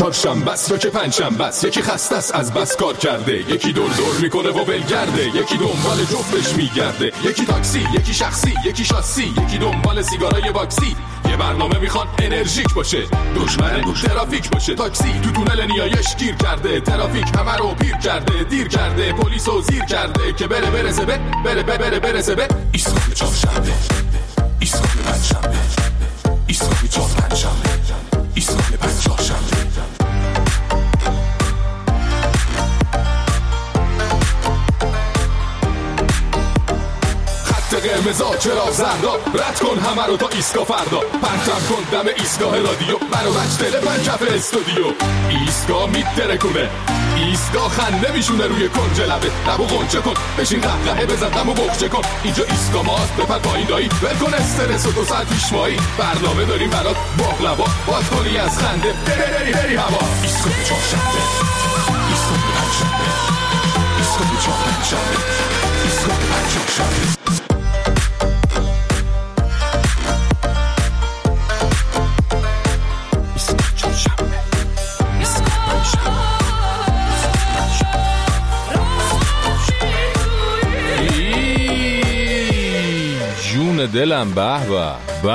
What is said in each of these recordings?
چهارشنبه است یا که پنجشنبه است، یکی خسته است از بس کار کرده، یکی دور دور میکنه و ولگرده، یکی دنبال جفتش میگرده، یکی تاکسی، یکی شخصی، یکی شاسی، یکی دنبال سیگارای باکسی. یه برنامه میخوان انرژیک باشه، دشمن ترافیک باشه. تاکسی تو تونل نیایش گیر کرده، ترافیک همه رو پیر کرده، دیر کرده، پلیسو زیر کرده که برسه به ایستگاه چهارشنبه، ایستگاه پنجشنبه، ایستگاه چهارشنبه، ایستگاه پنجشنبه. قرمزا چرا زردا، رد کن همه رو تا ایستگاه فردا، پرتم کن دم ایستگاه رادیو، منو بچ تلفن کف استودیو. ایستگاه میترکونه، ایستگاه خنده میشونه روی کنج لبه، لبو غنچه کن، بشین قهقهه بزن دمو بخچه کن. اینجا ایستگاه ماست، بپر پایین دایی، ول کن استرس و 2 ساعت پیش مایی. برنامه داریم برات باقلوا، باز کنی از خنده بری هوا. ایستگاه چهارشنبه، ایستگاه پنجشنبه، ایستگاه چهارشنبه، ایستگاه پنجشنبه. دلم به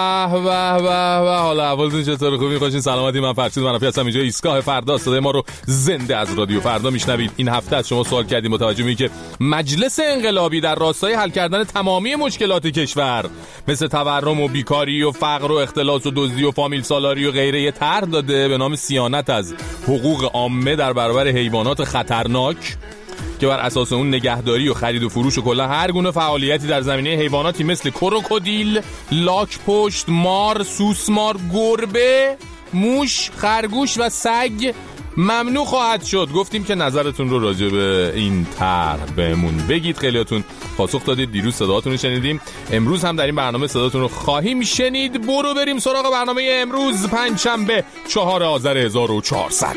حالا احوالتون چطور؟ خوبین؟ خوشین؟ سلامتی؟ من فرشید منافی هستم. اینجا ایستگاه فردا، صدای ما رو زنده از رادیو فردا میشنوید. این هفته از شما سوال کردیم، متوجه میشید که مجلس انقلابی در راستای حل کردن تمامی مشکلات کشور مثل تورم و بیکاری و فقر و اختلاس و دزدی و فامیل سالاری و غیره یه طرح داده به نام صیانت از حقوق عامه در برابر حیوانات خطرناک که بر اساس اون نگهداری و خرید و فروش و کلا هر گونه فعالیتی در زمینه حیواناتی مثل کروکودیل، لاک‌پشت، مار، سوسمار، گربه، موش، خرگوش و سگ ممنوع خواهد شد. گفتیم که نظرتون رو راجع به این طرح بهمون بگید. خیلیاتون پاسخ دادید، دیروز صداتون رو شنیدیم، امروز هم در این برنامه صداتون رو خواهیم شنید. برو بریم سراغ برنامه امروز، پنجشنبه 4 آذر 1400.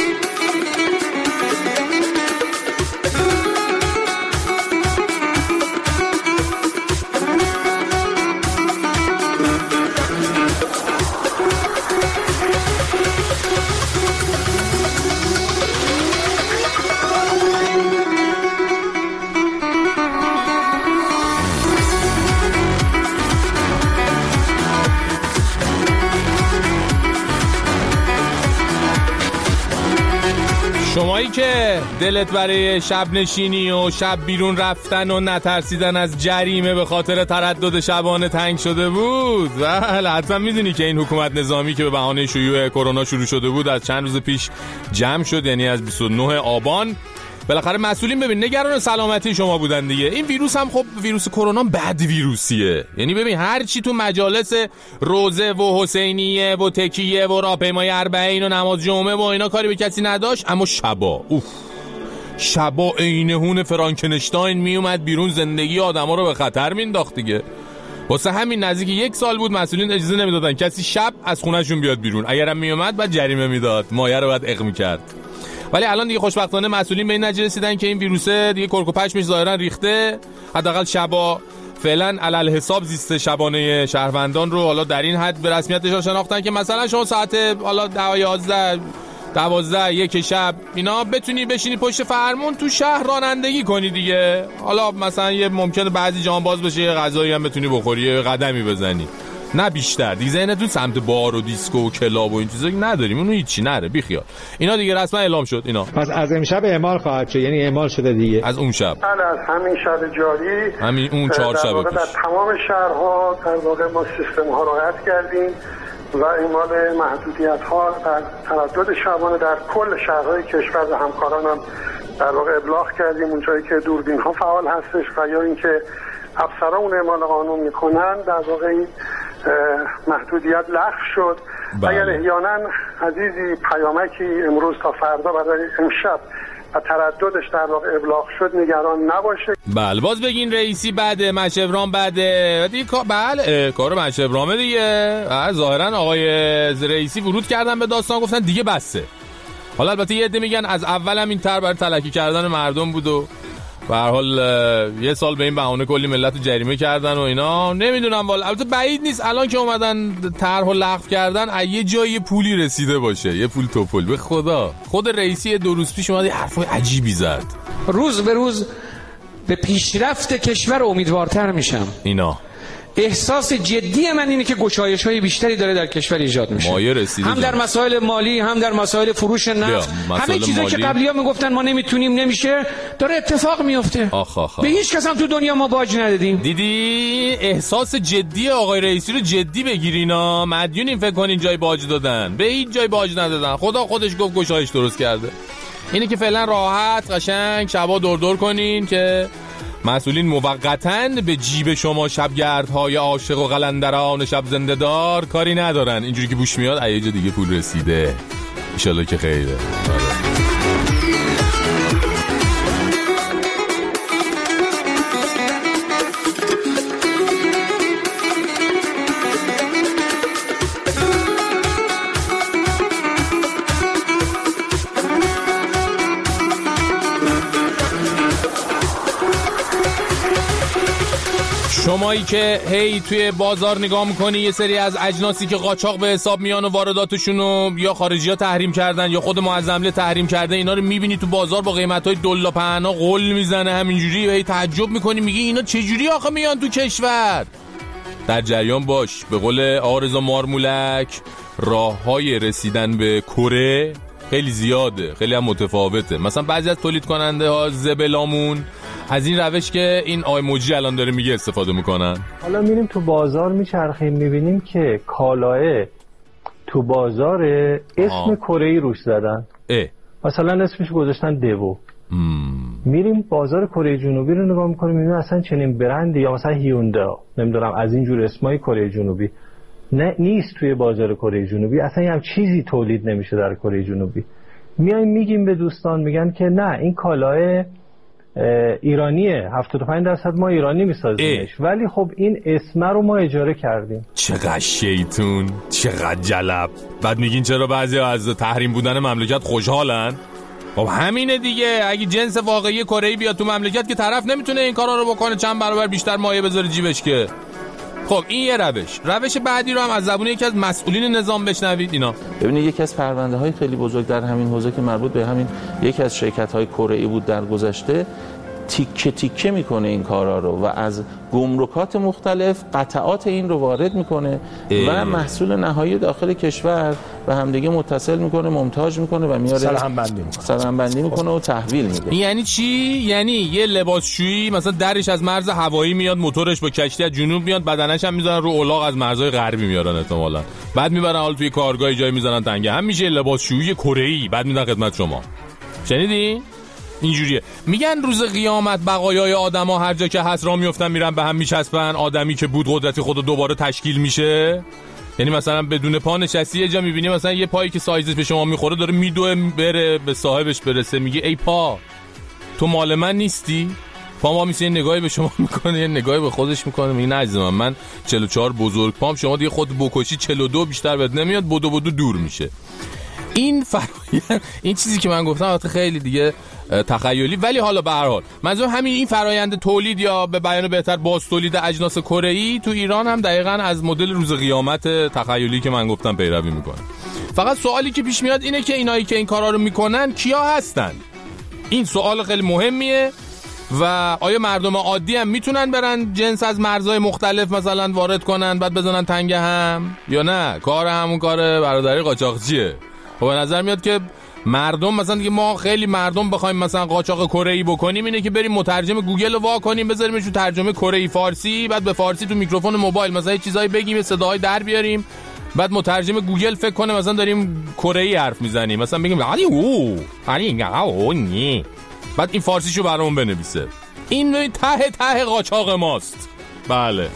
شمایی که دلت برای شب نشینی و شب بیرون رفتن و نترسیدن از جریمه به خاطر تردد شبانه تنگ شده بود، بله حتما میدونی که این حکومت نظامی که به بهانه شیوع کرونا شروع شده بود از چند روز پیش جمع شد، یعنی از 29 آبان. بالاخره مسئولین ببین نگران سلامتی شما بودن دیگه. این ویروس هم خب ویروس کرونا بد ویروسیه، یعنی ببین هر چی تو مجالس روزه و حسینیه و تکیه و راهپیمایی اربعین و نماز جمعه و اینا کاری به کسی نداشت، اما شبا عینهون فرانکنشتاین میومد بیرون، زندگی آدما رو به خطر مینداخت دیگه. واسه همین نزدیک 1 سال بود مسئولین اجازه نمیدادن کسی شب از خونهشون بیاد بیرون، اگرم میومد بعد جریمه میداد، مایه رو بعد اق میکرد. ولی الان دیگه خوشبختانه مسئولین به این نتیجه رسیدن که این ویروس دیگه کرک و پشمش ظاهرا ریخته، حداقل شبا فعلا علل حساب زیست شبانه شهروندان رو حالا در این حد به رسمیت شناختن که مثلا شما ساعت حالا 10 11 12 1 شب اینا بتونی بشینی پشت فرمون تو شهر رانندگی کنی دیگه. حالا مثلا یه ممکنه بعضی جان باز بشه، یه غذایی هم بتونی بخوری، یه قدمی بزنی، نه بیشتر. دیگه ذهنتون سمت بار و دیسکو و کلاب و این چیزا نداریم، اونو هیچی نره بیخیال. اینا دیگه رسما اعلام شد اینا. پس از امشب اعمال خواهد شد، یعنی اعمال شده دیگه از اون شب. از همین شب جاری، همین اون 4 شب پیش در تمام شهرها در واقع ما سیستم ها رو قطع کردیم و اعمال محدودیت ها در تردد شبانه در کل شهرهای کشور و همکارانم در واقع ابلاغ کردیم. اونجایی که دوربین ها فعال هستش و یا اینکه افسران اون اعمال قانون میکنن در واقع این محدودیت لغو شد. اگر احیانا عزیزی پیامکی امروز تا فردا برای امشب و ترددش در واقع ابلاغ شد نگران نباشه. بله باز بگین رئیسی بده، مشوران بده دیگه. بله کار مشورامه دیگه. ظاهرا آقای رئیسی ورود کردن به داستان، گفتن دیگه بسه. حالا البته یه عده میگن از اول هم این طرح برای تلکی کردن مردم بود و به هر حال یه سال به این بهانه کلی ملت رو جریمه کردن و اینا. نمیدونم والا، البته بعید نیست الان که اومدن طرحو لغو کردن یه جایی پولی رسیده باشه، یه پول توپل. به خدا خود رئیسی 2 روز پیش اومد حرفای عجیبی زد. روز به روز به پیشرفت کشور امیدوارتر میشم. اینا احساس جدی من اینه که گشایش‌های بیشتری داره در کشور ایجاد میشه، هم در مسائل مالی، هم در مسائل فروش نفت، همه چیزایی که قبلی‌ها میگفتن ما نمیتونیم نمیشه داره اتفاق میفته. به هیچ کس هم تو دنیا ما باج ندادیم. دیدی احساس جدی آقای رئیسی رو جدی بگیرینا. مدیونین فکر کنین جای باج دادن، به هیچ جای باج ندادن. خدا خودش گفت گشایش درست کرده. اینه که فعلا راحت قشنگ شبا دور کنین که مسئولین موقتاً به جیب شما شبگردهای عاشق و قلندران شب زنده‌دار کاری ندارن. اینجوری که بوش میاد یه جا دیگه پول رسیده، انشالله که خیره. شمایی که هی توی بازار نگاه میکنی یه سری از اجناسی که قاچاق به حساب میان و وارداتشونو یا خارجی‌ها تحریم کردن یا خود معظمله تحریم کرده، اینا رو میبینی تو بازار با قیمت‌های دلا پهنا قل میزنه همینجوری، هی تعجب میکنی میگی اینا چجوری آخه میان تو کشور؟ در جریان باش. به قول آرزو مارمولک راه‌های رسیدن به کره خیلی زیاده، خیلی هم متفاوته. مثلا بعضی از تولید کننده ها زبلامون از این روش که این آقای موجی الان داره میگه استفاده میکنن. حالا میریم تو بازار میچرخیم میبینیم که کالاه تو بازار اسم کره‌ای روش زدن. مثلا اسمش گذاشتن دیو. میریم بازار کره جنوبی رو نگاه میکنیم میبینیم اصلا چنین برندی یا مثلا هیوندا نمیدونم از این جور اسمای کره جنوبی نیست توی بازار کره جنوبی، اصلا هم چیزی تولید نمیشه در کره جنوبی. میایم میگیم به دوستان، میگن که نه این کالاه ایرانیه، 75% ما ایرانی میسازیمش، ولی خب این اسم رو ما اجاره کردیم. چقدر شیطون، چقدر جلب. بعد میگین چرا بعضی از تحریم بودن مملکت خوشحالن؟ خب همینه دیگه، اگه جنس واقعی کره‌ای بیاد تو مملکت که طرف نمیتونه این کارا رو بکنه، چند برابر بیشتر مایه بذاره جیبش که. خب این یه روش بعدی رو هم از زبون یکی از مسئولین نظام بشنوید. اینا ببینید یکی از پرونده‌های خیلی بزرگ در همین حوزه که مربوط به همین یکی از شرکت‌های کره‌ای بود در گذشته، تیکه تیکه میکنه این کارا رو و از گمرکات مختلف قطعات این رو وارد میکنه و محصول نهایی داخل کشور به همدیگه متصل میکنه، مونتاژ میکنه و میاره سرهمبندی میکنه و تحویل میده. یعنی چی؟ یعنی یه لباسشویی مثلا درش از مرز هوایی میاد، موتورش با کشتی از جنوب میاد، بدنش هم میذارن رو الاغ از مرزهای غربی میارن احتمالاً، بعد میبرن حال توی کارگاه جای میذارن تنگه، هم میشه لباسشویی کره‌ای، بعد میدن خدمت شما. شنیدی؟ اینجوریه. میگن روز قیامت بقایای آدما هر جا که هست را میافتن میرن به هم میچسبن. آدمی که بود قدرتی خودو دوباره تشکیل میشه، یعنی مثلا بدون پا نشستی یه جا میبینی مثلا یه پایی که سایزش به شما میخوره داره میدوه بره به صاحبش برسه، میگه ای پا تو مال من نیستی؟ پا ما میشه نگاهی به شما میکنه، یه نگاهی به خودش میکنه، میگه نه عزیز من 44 بزرگ پام، شما دیگه خود بکشی 42 بیشتر بهت نمیاد، بدو دور میشه. این فرآیند، این چیزی که من گفتم البته خیلی دیگه تخیلی، ولی حالا به هر حال منظور همین این فرآیند تولید یا به بیان بهتر باز تولید اجناس کره‌ای تو ایران هم دقیقاً از مدل روز قیامت تخیلی که من گفتم پیروی میکنه. فقط سوالی که پیش میاد اینه که اینایی که این کارا رو میکنن کیا هستن؟ این سوال خیلی مهمیه و آیا مردم عادی هم میتونن برن جنس از مرزهای مختلف مثلا وارد کنن بعد بزنن تنگه هم، یا نه کار همون کار برادری قاچاقچیه؟ خب به نظر میاد که مردم مثلا دیگه ما خیلی مردم بخوایم مثلا قاچاق کره‌ای بکنیم اینه که بریم مترجم گوگل رو وا کنیم بذاریمش تو ترجمه کره‌ای فارسی، بعد به فارسی تو میکروفون موبایل مثلا یه چیزایی بگیم، صداهای در بیاریم، بعد مترجم گوگل فکر کنه مثلا داریم کره‌ای حرف میزنیم، مثلا بگیم بعد این فارسیشو برامون بنویسه. این ته قاچاق ماست. بله.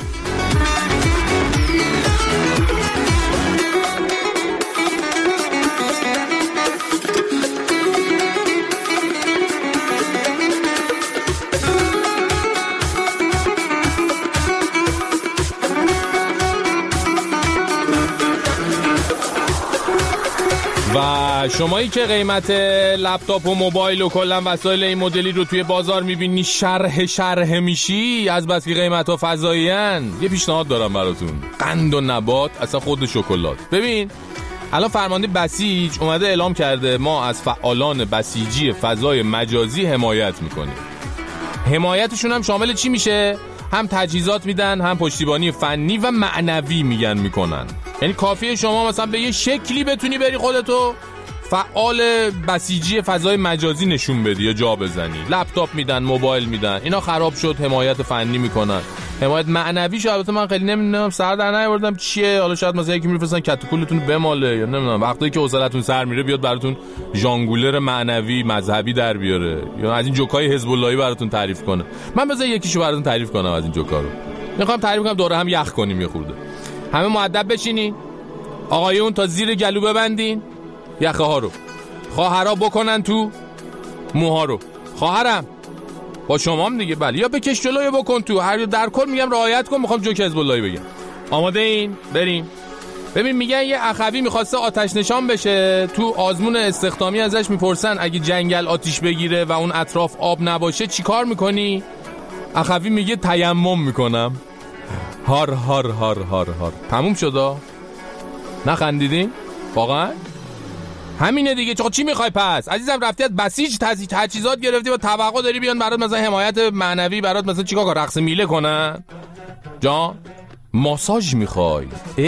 و شمایی که قیمت لپتاپ و موبایل و کلا وسایل این مدلی رو توی بازار میبینی شرح میشی از بس که قیمت‌ها فضایی‌ان، یه پیشنهاد دارم براتون. قند و نبات اصلا خود شکلات. ببین الان فرمانده بسیج اومده اعلام کرده ما از فعالان بسیجی فضای مجازی حمایت میکنیم. حمایتشون هم شامل چی میشه؟ هم تجهیزات میدن، هم پشتیبانی فنی و معنوی میکنن. یعنی کافیه شما مثلا به یه شکلی بتونی بری خودتو فعال بسیجی فضای مجازی نشون بدی یا جا بزنی. لپتاپ میدن، موبایل میدن، اینا خراب شد حمایت فنی میکنن. حمایت معنوی شو البته من خیلی نمیدونم، سر در نیاوردم چیه. حالا شاید مثلا یکی میفرستن کتوکولتون بماله یا نمیدونم وقتی که حوصلتون سر میره بیاد براتون ژانگولر معنوی مذهبی در بیاره یا از این جوکای حزب اللهی براتون تعریف کنه. من بذار یکیشو براتون تعریف کنم از این جوکا رو. میخوام تعریف کنم دوره هم یخ کنیم یه خورده. همه مؤدب بشینین. آقایون تا زیر گلو ببندین یخه ها رو. خواهرا بکنن تو موها رو. خواهرم با شمام دیگه بله، یا بکش جلو یا بکن تو، هر در کل میگم رعایت کن. میخوام جوک حزب اللهی بگم. آماده این؟ بریم. ببین میگن یه اخوی میخواسته آتش نشان بشه، تو آزمون استخدامی ازش میپرسن اگه جنگل آتیش بگیره و اون اطراف آب نباشه چی کار میکنی؟ اخوی میگه تیمم میکنم. هار هار هار هار هار. تموم شد. نخندیدین؟ واقعا؟ همینه دیگه. چی میخوای پس؟ عزیزم رفتی از بسیج تجهیزات گرفتی و توقع داری بیان برات مثلا حمایت معنوی برات مثلا چیکار کنن؟ رقص میله کنن؟ جان ماساژ میخوای؟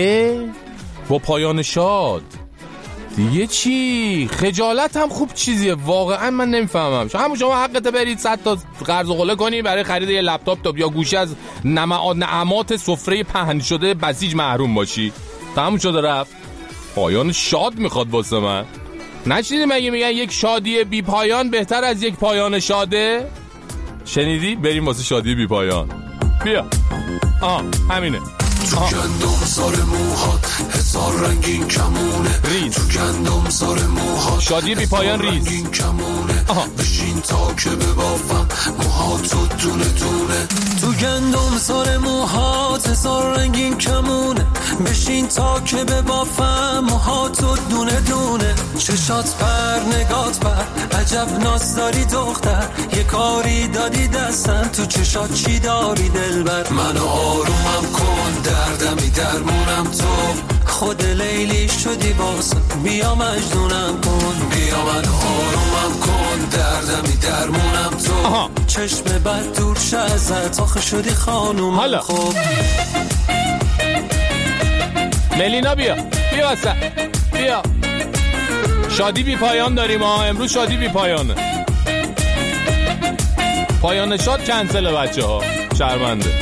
با پایان شاد دیگه چی؟ خجالت هم خوب چیزیه واقعا. من نمیفهمم. شما حقت برید 100 تا قرض و قله کنی برای خرید یه لپتاپ یا گوشی از نعمات سفره پهن شده بسیج محروم باشی. تموم شده رفت. پایان شاد میخواد واسه من. نشنیدی مگه میگن یک شادی بی پایان بهتر از یک پایان شاده؟ شنیدی؟ بریم واسه شادی بی پایان. بیا همینه. تو گندم سار موهات هزار رنگین کمونه ریز. تو گندم سار موهات شادی بی پایان ریز. رنگین کمونه بشین تا که ببافم موهاتو دونه دونه. تو گندم سار موهات هزار رنگین کمونه بشین تا که ببافم موهاتو دونه دونه. چشات پر نگات پر عجب ناز داری دختر، یه کاری دادی دستم تو چشات چی داری دلبر. منو آرومم کن دردمی درمونم تو، خود لیلی شدی باسم بیا مجنونم کن. بیا منو آرومم کن دردمی درمونم تو. چشم بد دور شه ازت آخه شدی خانومم. خوب ملینا بیا واسه بیا. شادی بی پایان داریم امروز. شادی بی پایانه. پایان شاد کنسله بچه ها. شرمنده.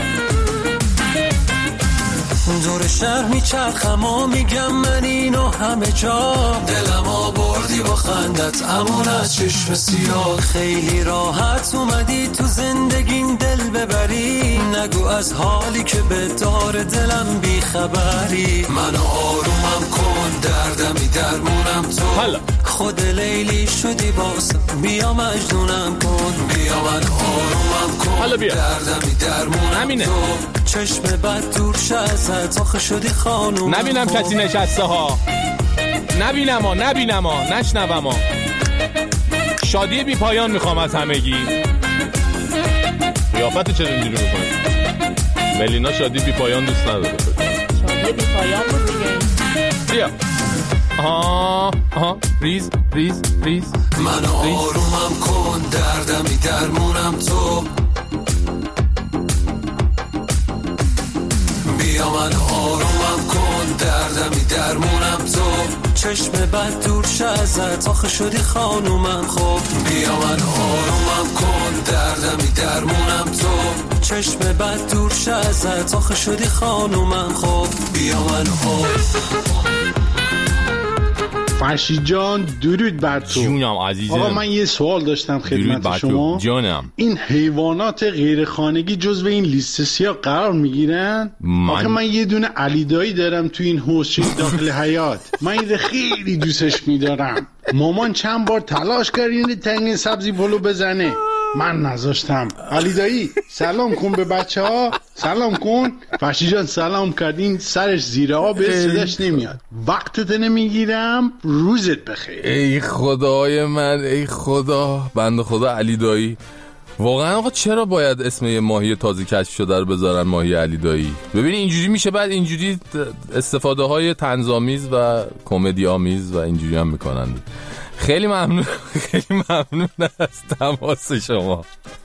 دور شهر میچرخم و میگم من اینو همه جا، دلم آوردی با خندت امون از چشم سیاه. خیلی راحت اومدی تو زندگیم دل ببری، نگو از حالی که به دار دلم بی خبری. منو آرومم کن دردمی درمونم تو. حالا خود لیلی شدی باسم بیا مجنونم کن. بیا منو آرومم کن. حالا بیا دردمی درمونم همینه. تو. چشم بد دور شه ازت آخه شدی خانوم. نبینم کسی نشسته ها. نبینم نشنوم ها. شادی بی پایان میخوام از همگی. قیافت چرا اینجوری میکنی؟ ملینا شادی بی پایان دوست نداره. شادی بی پایان بود دیگه. بیا ریز منو آرومم کن دردمی درمونم تو. بیا منو آرومم کن دردمی درمونم تو. چشم بد دور شه ازت آخه شدی خانومم. خوب بیا منو آرومم کن دردمی درمونم تو. چشم بد دور شه ازت آخه شدی خانومم. خوب بیا منو فرشید جان درود بر تو. جونم عزیزم. آقا من یه سوال داشتم خدمت شما. جانم. این حیوانات غیر خانگی جزو این لیست سیاه قرار میگیرن؟ آخه من یه دونه علیدایی دارم تو این حوضچه داخل حیات. من این خیلی دوستش میدارم. مامان چند بار تلاش کرد این تنگ سبزی پلو بزنه. من نذاشتم. علی دایی سلام کن به بچه ها، سلام کن. فرشی جان سلام کردین، سرش زیر آب صداش نمیاد. وقتت نمیگیرم، روزت بخیر. ای خدای من، ای خدا، بنده خدا علی دایی. واقعا آقا چرا باید اسم یه ماهی تازه کشف شده رو بذارن ماهی علی دایی؟ ببین اینجوری میشه، بعد اینجوری استفاده های طنزآمیز و کمدی آمیز و اینجوری هم میکنن. خیلی ممنون، خیلی ممنون از تماس شما.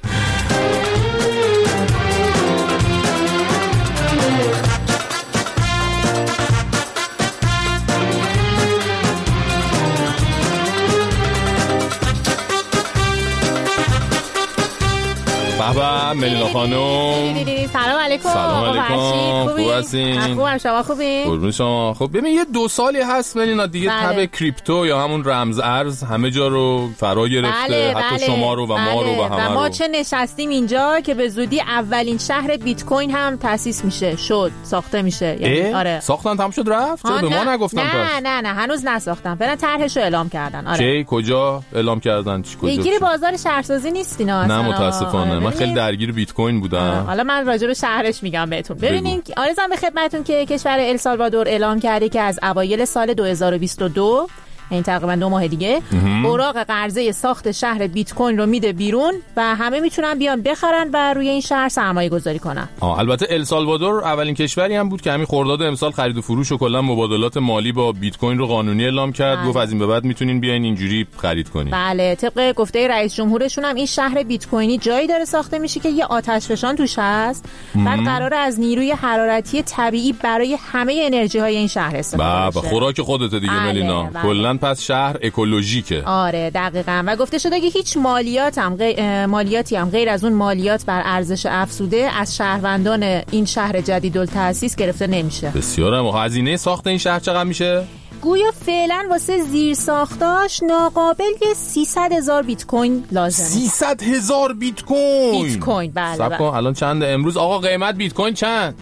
بابا ملینا خانم، سلام علیکم. سلام علیکم. خوب هستین؟ خوبم، شما خوبین؟ قربون شما. خب ببین یه 2 سالی هست ملینا دیگه تب کریپتو یا همون رمز ارز همه جا رو فرا گرفته، حتی شما رو و ما رو و همه رو. ما چه نشستیم اینجا که به زودی اولین شهر بیت کوین هم تأسیس میشه، ساخته میشه. یعنی آره ساختن، تمام شد رفت. چرا به ما نگفتن؟ نه هنوز نساختن، فعلا طرحشو اعلام کردن. آره کی کجا اعلام کردن؟ چی کجا؟ پیگیر بازار شهرسازی نیستین اصلا. نه متاسفانه من خیلی درگیر بیت کوین بودم. حالا من راجع به شهرش میگم بهتون. ببینین آرزوام به خدمتتون که کشور السالوادور اعلام کرده که از اوایل سال 2022 این تقریبا 2 ماه دیگه اوراق قرضه ساخت شهر بیت کوین رو میده بیرون و همه میتونن بیان بخرن و روی این شهر سرمایه گذاری کنن. البته السالوادور اولین کشوری هم بود که همین خرداد امسال خرید و فروش و کلا مبادلات مالی با بیت کوین رو قانونی اعلام کرد. گفت از این به بعد میتونین بیاین اینجوری خرید کنین. بله، طبق گفته رئیس جمهورشون هم این شهر بیت کوینی جایی داره ساخته میشه که یه آتشفشان توش هست. بعد قراره از نیروی حرارتی طبیعی برای همه انرژی های این شهر استفاده بشه. خوراک خودت دیگه ملینا. کلا پس شهر اکولوژیکه. آره دقیقاً. و گفته شده که هیچ مالیاتی هم غیر از اون مالیات بر ارزش افزوده از شهروندان این شهر جدیدالتأسیس گرفته نمیشه. بسیار هم. هزینه ساخت این شهر چقدر میشه؟ گویا فعلا واسه زیر ساختاش ناقابل 300,000 بیت کوین لازمه. 300,000 بیت کوین؟ بیت کوین بله. صبر کن الان چنده امروز آقا قیمت بیت کوین چند؟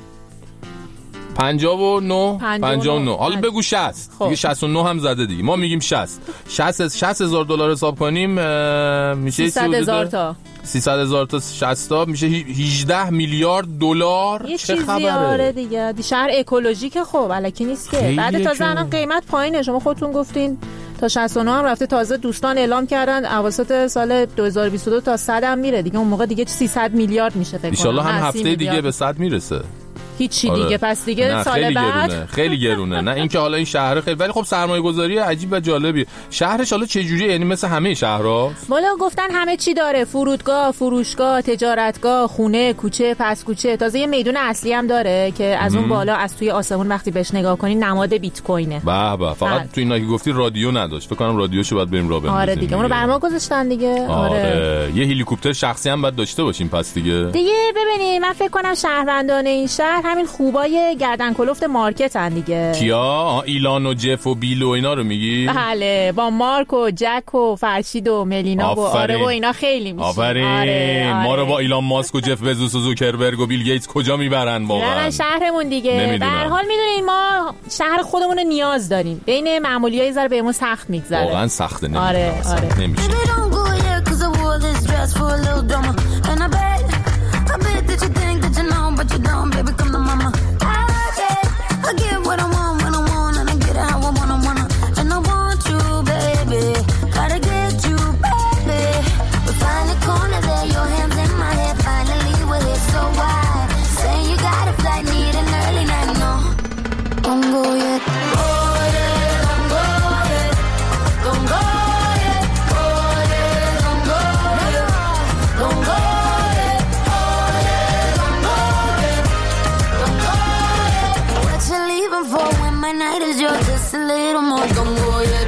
59. حالا بگو 60. دیگه 69 هم زده دیگه. ما میگیم 60,000 دلار حساب کنیم میشه 300,000 تا 300,000 تا 60 تا میشه 18 میلیارد دلار. چه خبره؟ آره دیگه شهر اکولوژیک. خب الکی نیست که. بعد تازه الان قیمت پایینه. شما خودتون گفتین تا 69 هم رفته. تازه دوستان اعلام کردن اواسط سال 2022 تا 100 هم میره دیگه. اون موقع دیگه 300 میلیارد میشه فکر کنم. ان شاءالله هم هفته دیگه به 100 میرسه. هیچی دیگه. پس دیگه سال بعد خیلی گرونه. نه اینکه حالا این شهر خیلی، ولی خب سرمایه گذاری عجیب و جالبی. شهرش حالا چه جوریه؟ یعنی مثل همه شهرها؟ والا گفتن همه چی داره. فرودگاه، فروشگاه، تجارتگاه، خونه، کوچه، پس کوچه. تازه یه میدون اصلی هم داره که از اون بالا از توی آسمون وقتی بهش نگاه کنی نماد بیت کوینه. به فقط تو اینا که گفتی رادیو نداشت. فکر کنم رادیوشو بعد بریم راه بندازیم. آره دیگه اونو برام گذاشتن دیگه. آره یه هلیکوپتر شخصی هم بعد داشته باشیم پس دیگه. ببینید من فکر کنم شهروندان این شهر همین خوبای گردن کلفت مارکتن دیگه. کیا؟ ایلان و جف و بیل و اینا رو میگی؟ بله با مارک و جک و فرشید و ملینا و آره و اینا خیلی میشه. آفرین. ما رو با ایلان ماسک و جف بزوس و زوکربرگ و بیل گیتس کجا میبرن واقعا؟ نه شهرمون دیگه. به هر حال میدونین ما شهر خودمون رو نیاز داریم. بین معمولیای زره بهمون سخت میگذره. واقعا سخته. نمیشه. آره. نمیشه. I get what I want when I want, and I get it how I wanna, and I want you, baby. Gotta get you, baby. We find a corner there, your hands in my head. Finally we're here, so why? Say you got a flight, need an early night, no. Don't go yet. Go yet, don't go yet. Don't go yet. Go yet, don't go yet. Don't go. For when my night is yours, just a little more. Don't go yet.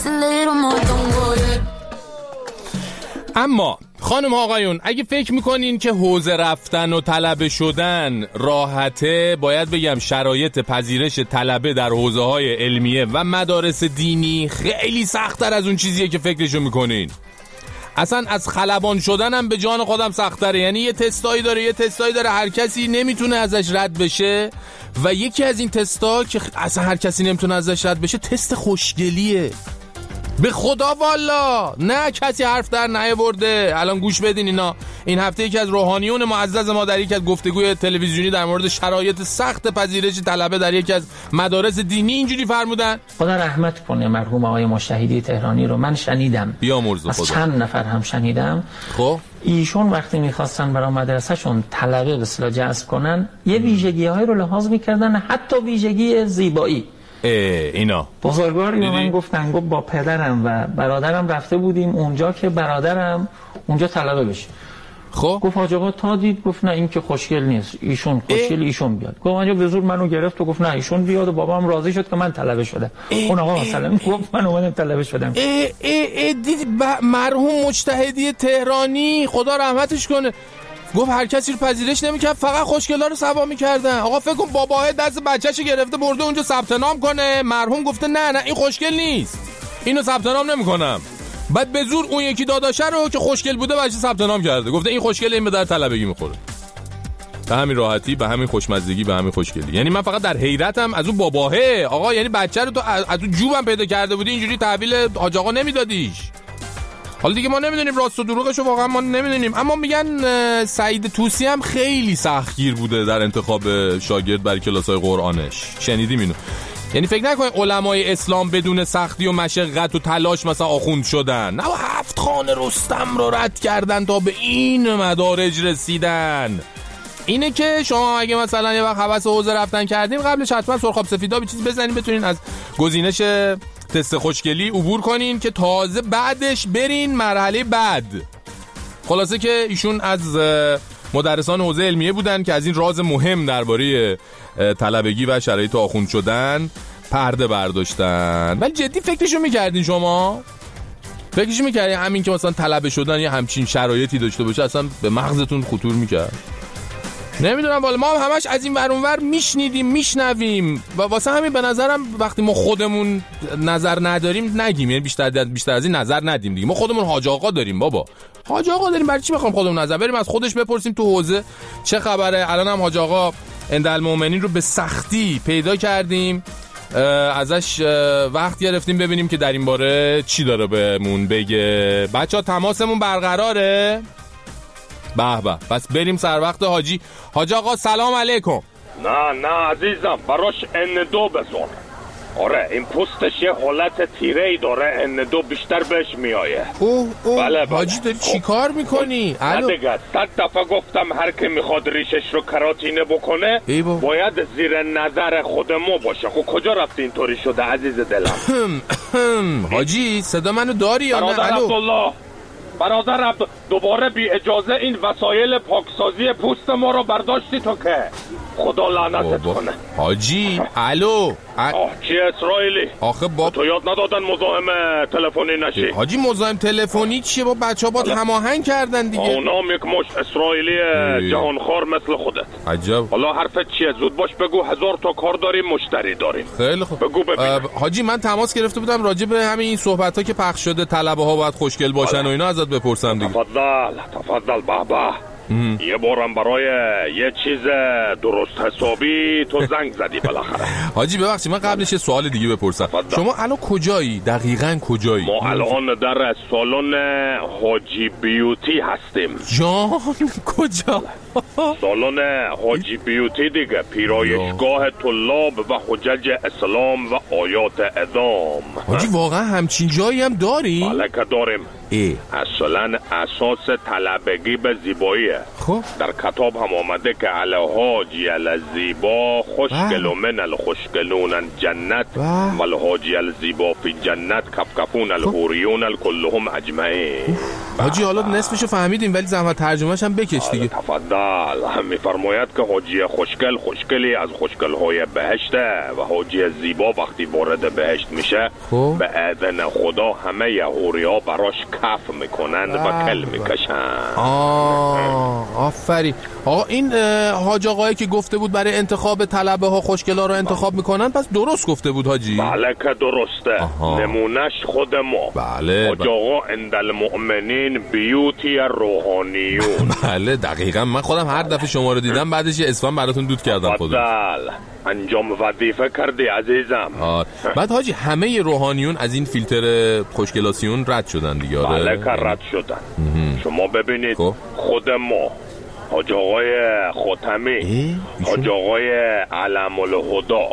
اما خانم آقایون اگه فکر میکنین که حوزه رفتن و طلبه شدن راحته، باید بگم شرایط پذیرش طلبه در حوزه های علمیه و مدارس دینی خیلی سخت‌تر از اون چیزیه که فکرشو میکنین. اصلا از خلبان شدن هم به جان خودم سخت‌تره. یعنی یه تستایی داره هر کسی نمیتونه ازش رد بشه و یکی از این تستا که اصلا هر کسی نمیتونه ازش رد بشه تست خوشگلیه. به خدا والا نه کسی حرف در نیاورده. الان گوش بدین اینا. این هفته یکی از روحانیون معزز ما در یکی از گفتگوی تلویزیونی در مورد شرایط سخت پذیرش طلبه در یکی از مدارس دینی اینجوری فرمودن. خدا رحمت کنه مرحوم آقای مجتهدی تهرانی رو من شنیدم. بیامرز خدا. از چند نفر هم شنیدم. خب ایشون وقتی میخواستن برای مدرسه‌شون طلبه به اصطلاح جذب کنن یه ویژگی‌هایی رو لحاظ می‌کردن، حتی ویژگی زیبایی. اینا بزرگواری به من گفتن، گفت با پدرم و برادرم رفته بودیم اونجا که برادرم اونجا طلبه بشه. خب گفت حاج آقا تا دید، گفت نه این که خوشگل نیست، ایشون خوشگل ایشون بیاد. گفت اونجا به زور منو گرفت و گفت نه ایشون بیاد و بابام راضی شد که من طلبه شدم. اون آقا مثلا گفت من اومدم طلبه شدم. دید مرحوم مجتهدی تهرانی خدا رحمتش کنه گفت هر کسی رو پذیرش نمی‌کرد، فقط خوشگلا رو سوا می‌کردن. آقا فکر کن باباه دست بچه‌شو گرفته برده اونجا ثبت نام کنه، مرحوم گفته نه این خوشگل نیست، اینو ثبت نام نمی‌کنم. بعد به زور اون یکی داداشه رو که خوشگل بوده بچه ثبت نام کرده، گفته این خوشگله، این به در طلبگی می‌خوره. به همین راحتی، به همین خوشمزگی، به همین خوشگلی. یعنی من فقط در حیرتم از اون باباهه. آقا یعنی بچه رو تو از اون جوبم پیدا کرده بودی اینجوری تحویل حاج آقا نمیدادیش. حالا دیگه ما نمیدونیم راست و دروغشو، واقعا ما نمیدونیم. اما میگن سعید طوسی هم خیلی سختگیر بوده در انتخاب شاگرد برای کلاس‌های قرآنش. شنیدیم اینو؟ یعنی فکر نکنید علمای اسلام بدون سختی و مشقت و تلاش مثلا آخوند شدن. نه 7 خانه رستم رو رد کردن تا به این مدارج رسیدن. اینه که شما اگه مثلا یه وقت هوس حوزه رفتن کردین، قبلش حتما سرخاب سفیدا چیزی بزنین بتونین از گزینش تست خوشگلی عبور کنین که تازه بعدش برین مرحله بعد. خلاصه که ایشون از مدرسان حوزه علمیه بودن که از این راز مهم درباره طلبگی و شرایط آخوند شدن پرده برداشتن. ولی جدی فکرشو میکردین شما؟ فکرشو میکردین همین که مثلا طلبه شدن یه همچین شرایطی داشته باشه اصلا به مغزتون خطور میکرد؟ نمیدونم والا، ما هم همش از این ور اون ور میشنیدیم میشنویم و واسه همین به نظرم وقتی ما خودمون نظر نداریم نگیم، یعنی بیشتر از این نظر ندیم دیگه. ما خودمون حاج آقا داریم بابا، حاج آقا داریم، برای چی بخوام خودمون نظر بریم از خودش بپرسیم تو حوزه چه خبره؟ الان هم حاج آقا اندالمؤمنین رو به سختی پیدا کردیم، ازش وقت گرفتیم ببینیم که در این باره چی داره بهمون بگه. بچه‌ها تماسمون برقراره؟ به به، پس بریم سر وقت حاجی. حاج آقا سلام علیکم. نه عزیزم، براش N2 بذار. آره این پوستش یه حالت تیره‌ای داره، N2 بیشتر بهش میایه. بله حاجی داری چی کار میکنی؟ نه دیگه 100 دفعه گفتم هر کی میخواد ریشش رو کراتینه بکنه باید زیر نظر خود ما باشه. خب کجا رفتی اینطوری شده عزیز دلم؟ حاجی صدا منو داری یا نه؟ برادر عبد دوباره بی اجازه این وسایل پاکسازی پوست ما رو برداشتی تو که خدا لعنتت کنه. حاجی الو چی اسرائیلی؟ آخه با تو یاد ندادن مزاحم تلفنی نشی؟ حاجی مزاحم تلفنی چیه؟ با بچه‌ها با هماهنگ کردن دیگه. اونام یک مش اسرائیلی جهانخوار مثل خودت. عجب. حالا حرفت چیه؟ زود باش بگو، 1000 تا کار داریم، مشتری داریم. خیلی خوب بگو ببینم. حاجی من تماس گرفته بودم راجع به همین این صحبت‌ها که پخش شده طلبه‌ها باید خوشگل باشن و اینا ازت بپرسم دیگه. تفضل بابا. یه بارم برای یه چیز درست حسابی تو زنگ زدی بالاخره. حاجی ببخشید من قبلش یه سوال دیگه بپرسم. شما الان کجایی؟ دقیقاً کجایی؟ ما الان در سالن حاجی بیوتی هستیم. جان کجا؟ سالن حاجی بیوتی دیگه، پیرایشگاه طلاب و حجج اسلام و آیات اعظام. حاجی واقعا همچین جایی هم داری؟ بله که داریم. اصلا اساس طلبگی به زیباییه. خب در کتاب هم آمده که الحاجی الزیبا خوشگل و من الخوشگلون جنت و الحاجی الزیبا فی جنت کفکفون الحوریون الکلهم اجمعین. حاجی حالا نصفشو فهمیدیم ولی زحمت ترجمهش هم بکش دیگه. تفضل. میفرماید که حاجی خوشگلی از خوشگل‌های بهشته و حاجی زیبا وقتی وارد بهشت میشه به اذن خدا همه حوریا براش کف میکنند و کل میکشند. آفرین. آقا این حاج آقایی که گفته بود برای انتخاب طلبه ها خوشگلا رو انتخاب میکنن پس درست گفته بود حاجی؟ بله که درسته. نمونش خود ما. بله. حاج آقا عند المؤمنین بیوتی روحانیون. بله دقیقاً. من خودم هر دفعه شما رو دیدم بعدش یه اسفن براتون دود کردم خودم. بله انجام وظیفه کردی عزیزم. بعد حاجی همه روحانیون از این فیلتر خوشگلاسیون رد شدن دیگه؟ بله که رد شدن. شما ببینید خود ما حاج آقای ختمی، حاج آقای علم الهدا،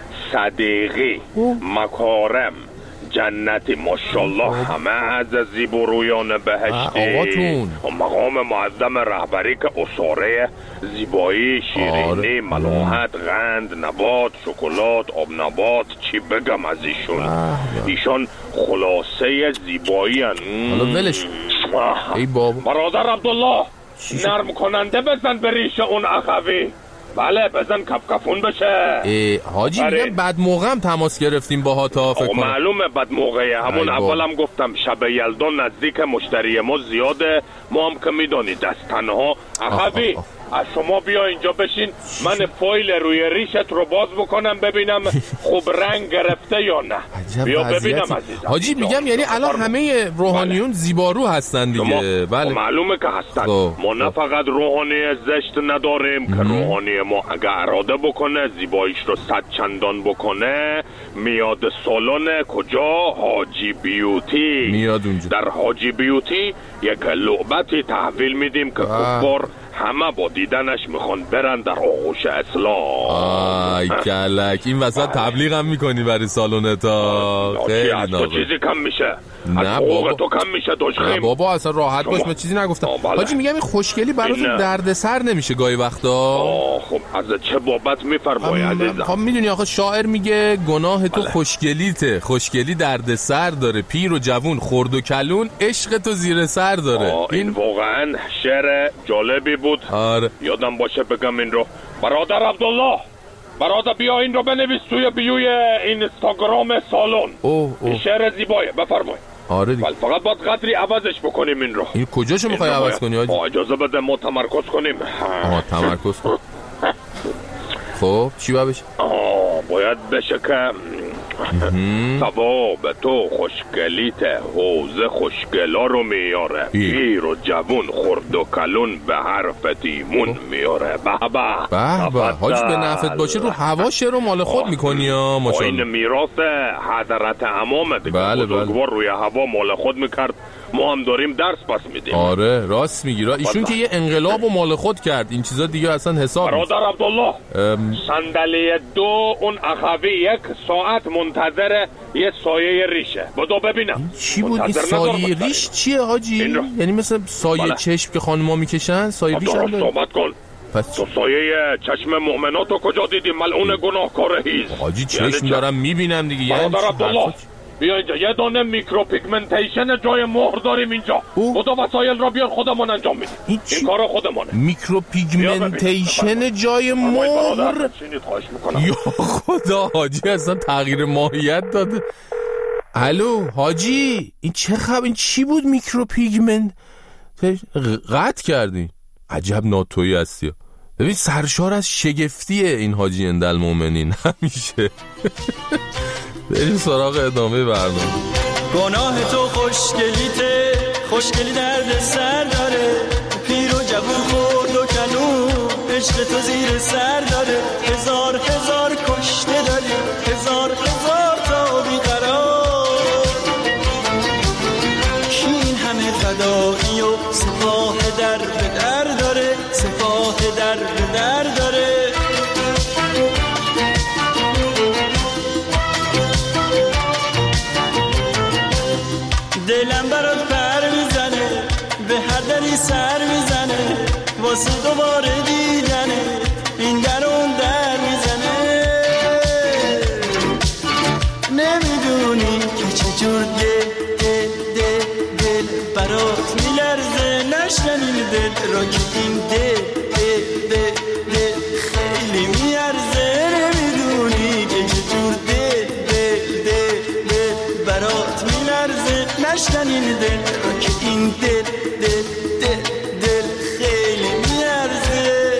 صدیقی، مکارم، جنتی ماشاءالله همه از زیبرویان بهشتی و مقام معظم رهبری که اصاره زیبایی، شیرینی، ملاحت، قند، نبات، شکلات، آب نبات، چی بگم از ایشون خلاصه زیبایی هن. حالا ولش ای بابا. برادر عبدالله نرم کننده بزن به ریش اون اخوی. بله بزن کفکفون بشه. حاجی میگم بعد موقع هم تماس گرفتیم باها تا فکر کنم. معلومه بعد موقعه. همون اولم گفتم شب یلدا نزدیک مشتری ما زیاده. ما هم که میدونید از تنها اخوی از شما بیا اینجا بشین من فایل روی ریشت رو باز بکنم ببینم خوب رنگ گرفته یا نه. بیا ببینم عزیزم. حاجی میگم یعنی الان همه روحانیون زیبارو هستن دیگه؟ بله معلومه که هستن. ما نه فقط روحانی زشت نداریم که روحانی ما اگه اراده بکنه زیباییش رو 100 چندان بکنه میاد سالن کجا؟ حاجی بیوتی. میاد اونجا. در حاجی بیوتی یک لعبتی تحویل میدیم که کفار همه با دیدنش میخوان برن در آغوش اسلام. آی کلک این وسط تبلیغ هم میکنی برای سالونتا؟ خیلی از تو چیزی کم میشه؟ نه بابا تو کم میشه دوشخیم؟ نه بابا اصلا راحت باش من چیزی نگفتم. حاجی میگم این خوشگلی براتون دردسر نمیشه گاهی وقتا؟ خب از چه بابت میفرمایی عزیزم؟ خب میدونی آخه شاعر میگه گناه تو خوشگلیته، خوشگلی دردسر داره، پیر و جوون خرد و کلون عشق تو زیر سر داره. این واقعا شعر جالبی بود. یادم باشه بگم این رو. برادر عبدالله برادر بیا این رو بنویس توی بیوی اینستاگرام سالن. این شعر زیبایه بفرمایید. آره دیگه. فقط باید قدری عوضش بکنیم این رو. این کجاشو میخوای عوض کنی حاجی؟ اجازه بده ما تمرکز کنیم. تمرکز کن. خب چی باید بشه؟ باید بشه که ثواب تو خوشگلیت حوزه خوشگلا رو میاره، پیر و جوون خرد و کلون به حرف تیمون میاره. به به حاج به نفت باشه رو هواش رو مال خود میکنی ها ماشاءالله. این میراث حضرت امام دیگه. بزرگوار روی هوا مال خود میکرد، ما هم داریم درس پس میدیم. آره راست میگی. ایشون که یه انقلاب و مال خود کرد، این چیزا دیگه اصلا حساب نیست. برادر عبدالله صندلی 2 اون اخوی 1 ساعت منتظر یه سایه ریشه. بدو ببینم چی بود این سایه ریش؟ چیه حاجی؟ یعنی مثل سایه چشم که خانم‌ها میکشن سایه ریش هم داره؟ صحبت کن. تو سایه چشم مؤمناتو کجا دیدی ملعون گناهکار هیز؟ حاجی چشم دارم میبینم دیگه. برادر عبدالله بیا اینجا یه دانه میکروپیگمنتیشن جای مهر داریم اینجا. خدا وسایل را بیار خودمون انجام میدیم. این کار خودمونه. میکروپیگمنتیشن جای مهر؟ یا خدا حاجی اصلا تغییر ماهیت داده. الو حاجی این چه خب این چی بود میکروپیگمنت؟ قطع کردی. عجب ناتویی هستی. ببین سرشار از شگفتیه این حاجی اندالمومنین همیشه. بریم سراغ ادامه برنامه. گناه تو خوشگلیته، خوشگلی درد سر داره، پیر و جوون خرد و کلون عشق تو زیر سر داره. هزار هزار کشته داری، هزار هزار تا بیقرار، کی این همه فدایی و سپاه در به در داره، سپاه در به در داره. دلم برات پر واسه دوباره دیدنه این در اون در میزنه نمیدونی که چجور دل برات میلرزه نشنین دل را که این دل خیلی میارزه نمیدونی که چجور دل برات میلرزه نشنین دل را که این دل خیلی میارزه.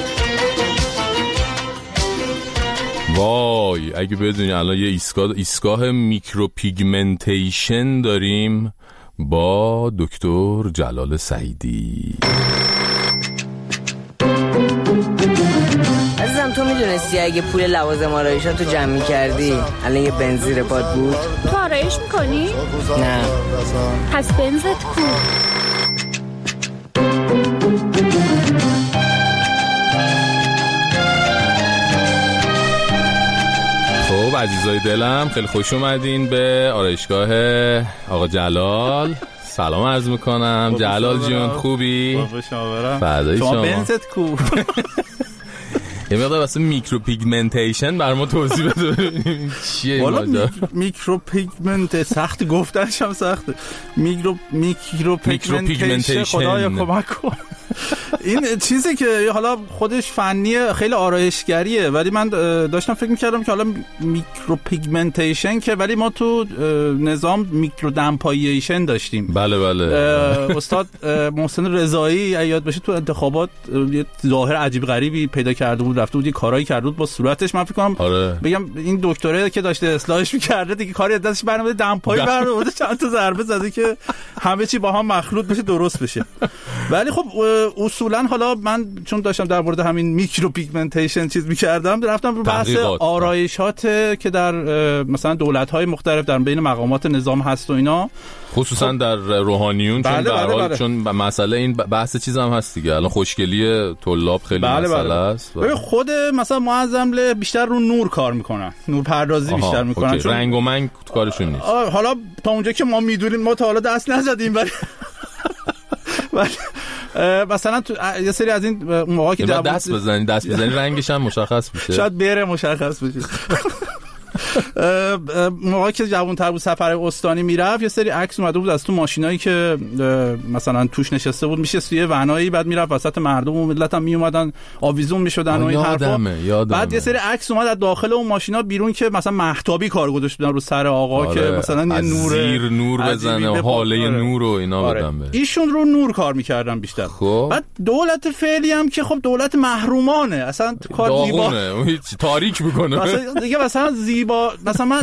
وای اگه بدونی الان یه ایستگاه میکروپیگمنتیشن داریم با دکتر جلال سعیدی. عزیزم تو میدونستی اگه پول لوازم آرایشاتو جمع میکردی الان یه بنز زیر پات بود؟ تو آرایش میکنی؟ نه. پس بنزت کو؟ خب عزیزای دلم خیلی خوش اومدین به آرایشگاه آقا جلال. سلام عرض میکنم. جلال جون خوبی؟ فدای شما. بنزت کو؟ یه مقدار واسه میکروپیگمنتیشن بر ما توضیح بده ببینیم چیه این ماجرا. میکروپیگمنت سخت گفتنش هم سخته. میکروپیگمنتیشن خدایا کمک کن. این چیزی که حالا خودش فنیه خیلی آرایشگریه ولی من داشتم فکر میکردم که حالا میکروپیگمنتیشن که ولی ما تو نظام میکرودمپاییشن داشتیم. بله استاد محسن رضایی یاد باشه تو انتخابات یه ظاهر عجیب غریبی پیدا کرده بود رفته بود یه کارایی کرده بود با صورتش. من فکر کنم بگم این دکتره که داشته اصلاحش میکرده دیگه کاری از دستش برنامه دمپایی برآورده چند تا ضربه زده که همه چی با هم مخلوط بشه درست بشه. ولی خب اصولا حالا من چون داشتم در مورد همین میکروپیگمنتیشن چیز می‌کردم رفتم رو بحث آرایشات که در مثلا دولت‌های مختلف در بین مقامات نظام هست و اینا خصوصا در روحانیون چون در حال چون مسئله این بحث چیز هم هست دیگه الان خوشگلی طلاب خیلی مسئله است. خود مثلا معظم بیشتر رو نور کار میکنن نور پردازی بیشتر میکنن چون رنگ و منگ کارشون نیست. حالا تا اونجا که ما میدونیم ما تا حالا دست نزدیم ولی مثلا تو یه سری از این موقعی که دست بزنی رنگش هم مشخص میشه شاید بره مشخص بشه. موقعی که جوان‌تر بود سفر استانی میرفت یه سری عکس اومده بود از تو ماشینایی که مثلا توش نشسته بود میشه توی ونایی بعد میرفت وسط مردم و ملت هم میومدن آویزون میشدن و این حرفا. بعد یه سری عکس اومد از داخل اون ماشینا بیرون که مثلا مهتابی کار گذاشته بودن رو سر آقا که مثلا یه نور بزنه و حاله نور و اینا بدن به ایشون رو نور کار میکردن بیشتر. بعد دولت فعلی هم که خب دولت محرومانه اصلا کار زیبا تاریک میکنه مثلا دیگه مثلا مثلا من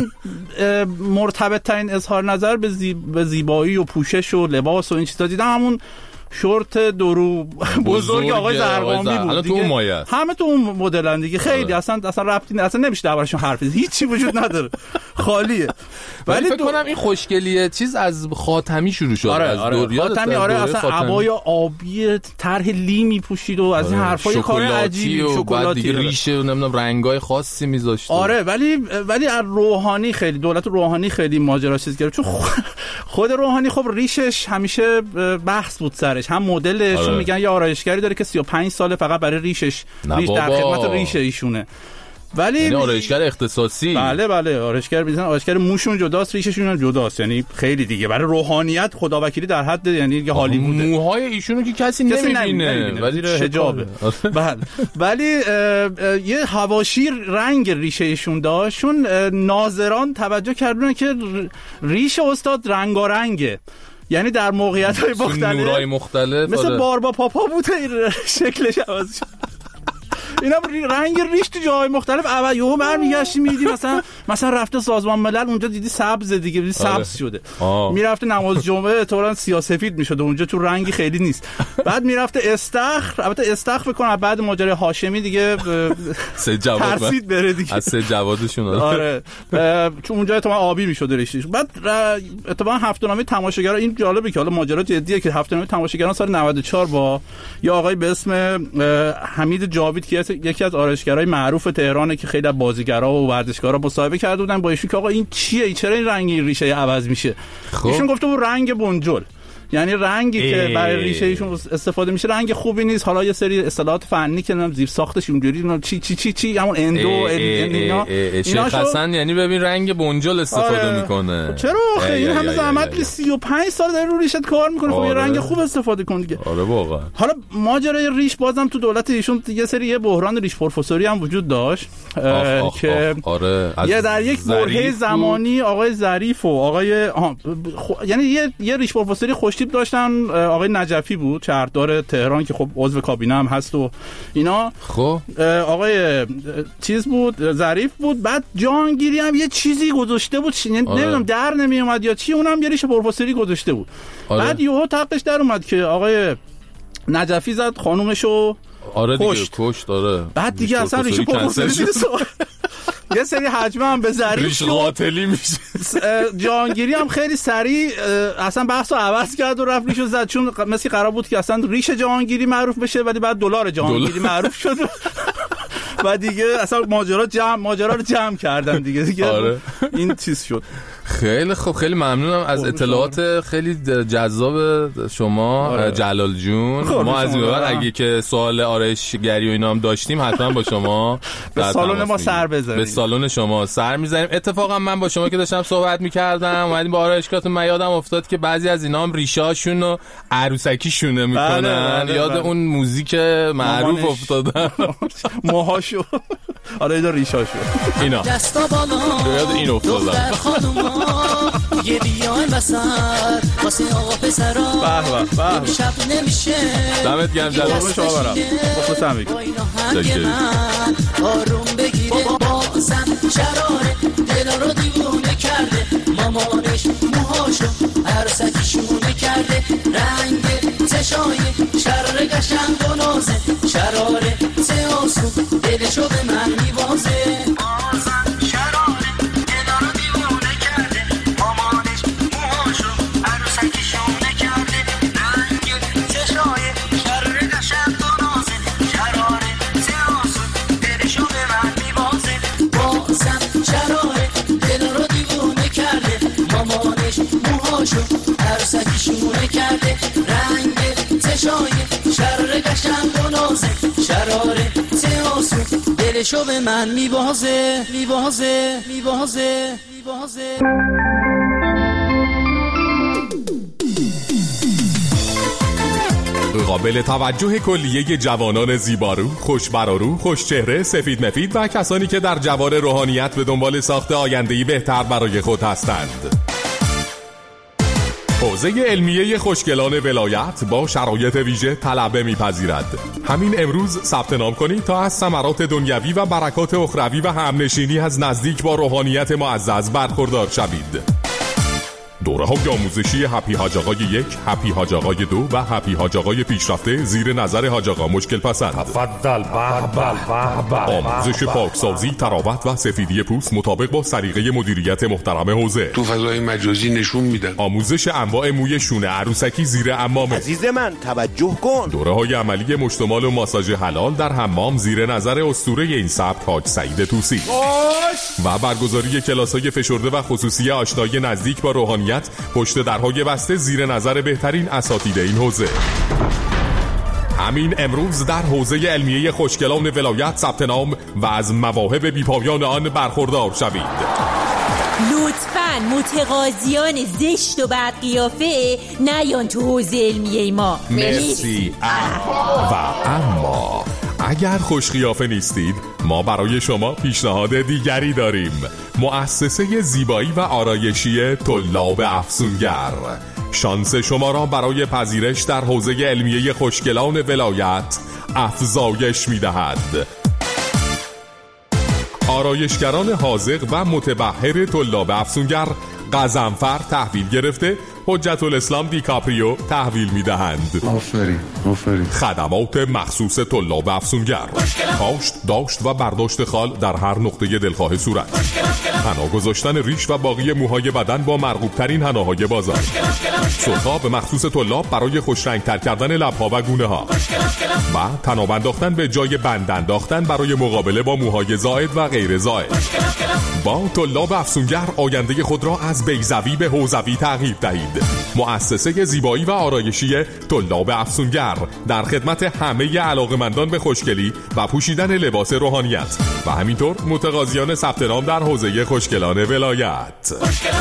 مرتبط ترین اظهار نظر به زیبایی و پوشش و لباس و این چیزا دیدم همون شورت درو بزرگ آقای زرقامی بود دیگه. همه تو اون مدلن دیگه خیلی اصلا ربطی اصلا نمیشه دربارشون حرف بزنی هیچی وجود نداره خالیه. ولی فکر کنم این خوشگلیه چیز از خاتمی شروع شد. از خاتمی اصلا عبای آبی طرح لی میپوشید و از این حرفای کار عجیبی شکلاتی دیگه ریشه و نمیدونم رنگای خاصی میذاشت. ولی از روحانی خیلی دولت روحانی خیلی ماجرا چیز کرد چون خود روحانی خب ریشش همیشه بحث بود سرش هم مدلش میگن یه آرایشگری داره که 35 ساله فقط برای ریش در خدمت ریش ایشونه ولی یعنی آرایشگر اختصاصی. بله آرایشگر موشون جداست ریششون هم جداست یعنی خیلی دیگه برای روحانیت خداوکیلی در حد یعنی که هالیووده. موهای ایشونو که کسی نمیبینه ولی حجابه. ولی یه حواشی رنگ ریشه ایشون داشت چون ناظران توجه کردن که ریش استاد رنگارنگه یعنی در موقعیت‌های مختلف نورای مختلف مثل باربا پاپا بوده این شکلش عوض شد. اینا رنگ ریش تو جاهای مختلف اول یهو برمیگشتی میدیدی مثلا رفته سازمان ملل اونجا دیدی سبز دیگه دیدی سبز شده میرفته نماز جمعه احتمالاً سیاه‌سفید میشده اونجا تو رنگی خیلی نیست. بعد میرفته استخر البته استخر بکنه بعد ماجرای هاشمی دیگه سه جواد ترسید بره دیگه از سه جوادشون چون اونجا احتمالاً آبی میشده ریشش. بعد اتفاقا هفته‌نامه تماشاگران این جالبه که حالا ماجرا جدیه که هفته‌نامه تماشاگران سال 94 با یه آقای به اسم حمید جاوید که یکی از آرایشگرای معروف تهرانه که خیلی از بازیگرا و ورزشکارا مصاحبه کرده بودن با ایشون که آقا این چیه چرا این رنگ ریشه عوض میشه. ایشون گفته بود رنگ بنجل یعنی رنگی که برای ریشه ایشون استفاده میشه رنگ خوبی نیست. حالا یه سری اصطلاحات فنی که نمیدونم زیر ساختش اونجوری چی همون اندو اینا شیخ حسن یعنی ببین رنگ بنجل استفاده میکنه. چرا این همه زحمت 35 سال داره رو ریشت کار میکنه. خب یه رنگ خوب استفاده کن دیگه. آره واقعا. حالا ماجرای ریش بازم تو دولت ایشون یه سری بحران ریش پروفسوری هم وجود داشت که یه در یک برهه زمانی آقای ظریف و آقای یعنی یه ریش پروفسوری خوشتیپ داشتن. آقای نجفی بود شهردار تهران که خب عضو کابینه هم هست و اینا. خب آقای چیز بود ظریف بود. بعد جهانگیری هم یه چیزی گذاشته بود نمیدونم در نمی اومد یا چی، اونم یه ریش پروفسوری گذاشته بود. بعد یهو تقش در اومد که آقای نجفی زد خانومشو کشت. داره بعد دیگه اصلا ریش پروفسوری یه سری حجمه هم به ظریف ریش قاتلی میشه. جهانگیری هم خیلی سریع اصلا بحثو عوض کرد و رفت ریشو زد، چون مثل قرار بود که اصلا ریش جهانگیری معروف بشه ولی بعد دلار جهانگیری معروف شد و دیگه اصلا ماجرا رو جمع کردن دیگه. آره. این چیز شد. خیلی خوب، خیلی ممنونم از اطلاعات خیلی جذاب شما جلال جون. ما از این بعد اگه که سوال آرایشگری و اینا هم داشتیم حتما با شما به سالن ما سر بزنیم. به سالن شما سر میزنیم. اتفاقا من با شما که داشتم صحبت میکردم اومدیم با آرایشگاهتون، من یادم افتاد که بعضی از اینا هم ریشاشون رو عروسکی شونه میکنن. یاد اون موزیک معروف افتادم موهاشو. آره اینا ریشاشو اینا یاد این افتادم. یه بیای وسط واسه آقا پسرا به شب نمیشه. دمت گرم جلال شما برام بخوام میگم آروم بگیره بازم شراره دل رو دیوونه کرده. مامانش موهاشو عروسکی شونه کرده. رنگ چشای شراره قشنگ و نازه. شراره سیاسو دلشو به من میوازه. عروسکی شونه کرده. رنگ چشای شراره قشنگ و نازه. شراره سیاسو دلشو به من میبازه. قابل توجه کلیه جوانان زیبارو، خوشبرارو، خوشچهره، سفید مفید و کسانی که در جوار روحانیت به دنبال ساخت آینده‌ای بهتر برای خود هستند. حوزه علمیه خوشگلان ولایت با شرایط ویژه طلبه می‌پذیرد. همین امروز ثبت نام کنید تا از ثمرات دنیوی و برکات اخروی و همنشینی از نزدیک با روحانیت معزز برخوردار شوید. دوره‌های آموزشی هپی حاج آقای 1، هپی حاج آقای 2 و هپی حاج آقای پیشرفته زیر نظر حاج آقا مشکل پسند. تفضل. آموزش پاکسازی، تراوت و سفیدی پوست مطابق با سلیقه مدیریت محترم حوزه. تو فضای مجازی نشون میدن. آموزش انواع موی شونه عروسکی زیر حمام. عزیز من توجه کن. دوره‌های عملی مشتمال و ماساژ حلال در حمام زیر نظر اسطوره این سبک حاج سعید طوسی. و برگزاری کلاس‌های فشرده و خصوصی آشنایی نزدیک با روحانیت پشت درهای بسته زیر نظر بهترین اساتید این حوزه. همین امروز در حوزه علمیه خوشگلان ولایت ثبت نام و از مواهب بی‌پایان آن برخوردار شوید. لطفاً متقاضیان زشت و بد قیافه نیان تو حوزه علمیه ما. مرسی. و اما اگر خوش قیافه نیستید، ما برای شما پیشنهاد دیگری داریم. مؤسسه زیبایی و آرایشی طلاب افسونگر شانس شما را برای پذیرش در حوزه علمیه خوشگلان ولایت افزایش می‌دهد. آرایشگران حاذق و متبحر طلاب افسونگر قزنفر تحویل گرفته حجت الاسلام دیکاپریو تحویل میدهند. آفرین. خدمات مخصوص طلاب افسونگر، کاشت، داشت و برداشت خال در هر نقطه دلخواه صورت، حنا گذاشتن ریش و باقی موهای بدن با مرغوب ترین حناهای بازار، سرخاب مخصوص طلاب برای خوش رنگ تر کردن لبها و گونه ها و تناب انداختن به جای بند انداختن برای مقابله با موهای زائد و غیر زائد با طلاب افسونگر آینده خود را از بیضوی به حوضوی تغییر دهید. مؤسسه زیبایی و آرایشی طلاب افسونگر در خدمت همه علاقه‌مندان به خوشگلی و پوشیدن لباس روحانیت و همینطور متقاضیان ثبت نام در حوزه خوشگلان ولایت.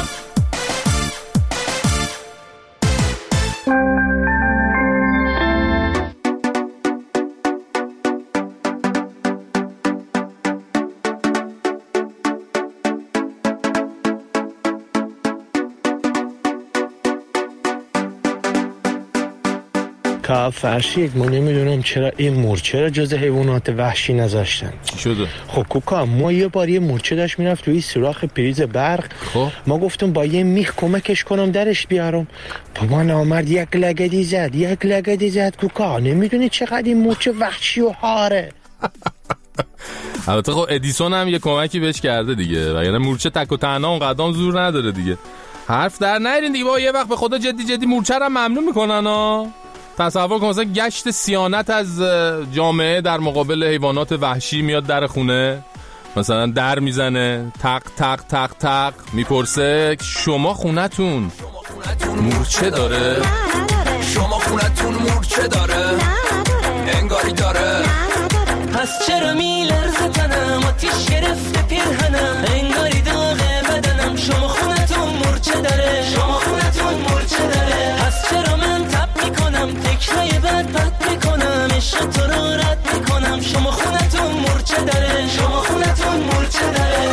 فرشید، ما نمیدونم چرا این مورچه را جز حیوانات وحشی نذاشتن. چی شده؟ خب کوکا، ما یه بار یه مورچه داشت میرفت توی سوراخ پریز برق. خب ما گفتم با یه میخ کمکش کنم درش بیارم. بابا نامرد یک لگدی زد کوکا. نمیدونی چقدر این مورچه وحشی و هاره. البته خب ادیسون هم یه کمکی بهش کرده دیگه، وگرنه مورچه تک و تنها اون قدم زور نداره دیگه. حرف در نیارین دیگه، با یه وقت به خدا جدی مورچه رو ممنوع میکنن ها. تصور کن مثلا گشت صیانت از جامعه در مقابل حیوانات وحشی میاد در خونه، مثلا در میزنه، تق تق تق تق میپرسه شما خونتون مورچه داره؟ شما خونتون مورچه داره؟ انگاری داره. پس چرا میلرزه تنم، آتیش گرفته پیرهنم، انگاری داغه بدنم. شما خونتون مورچه داره؟ شما خونتون مورچه داره؟ پس چرا من تب میکنم، فکرای بد میکنم، عشق تو رو رد میکنم. شما خونتون مورچه داره؟ شما خونتون مورچه داره؟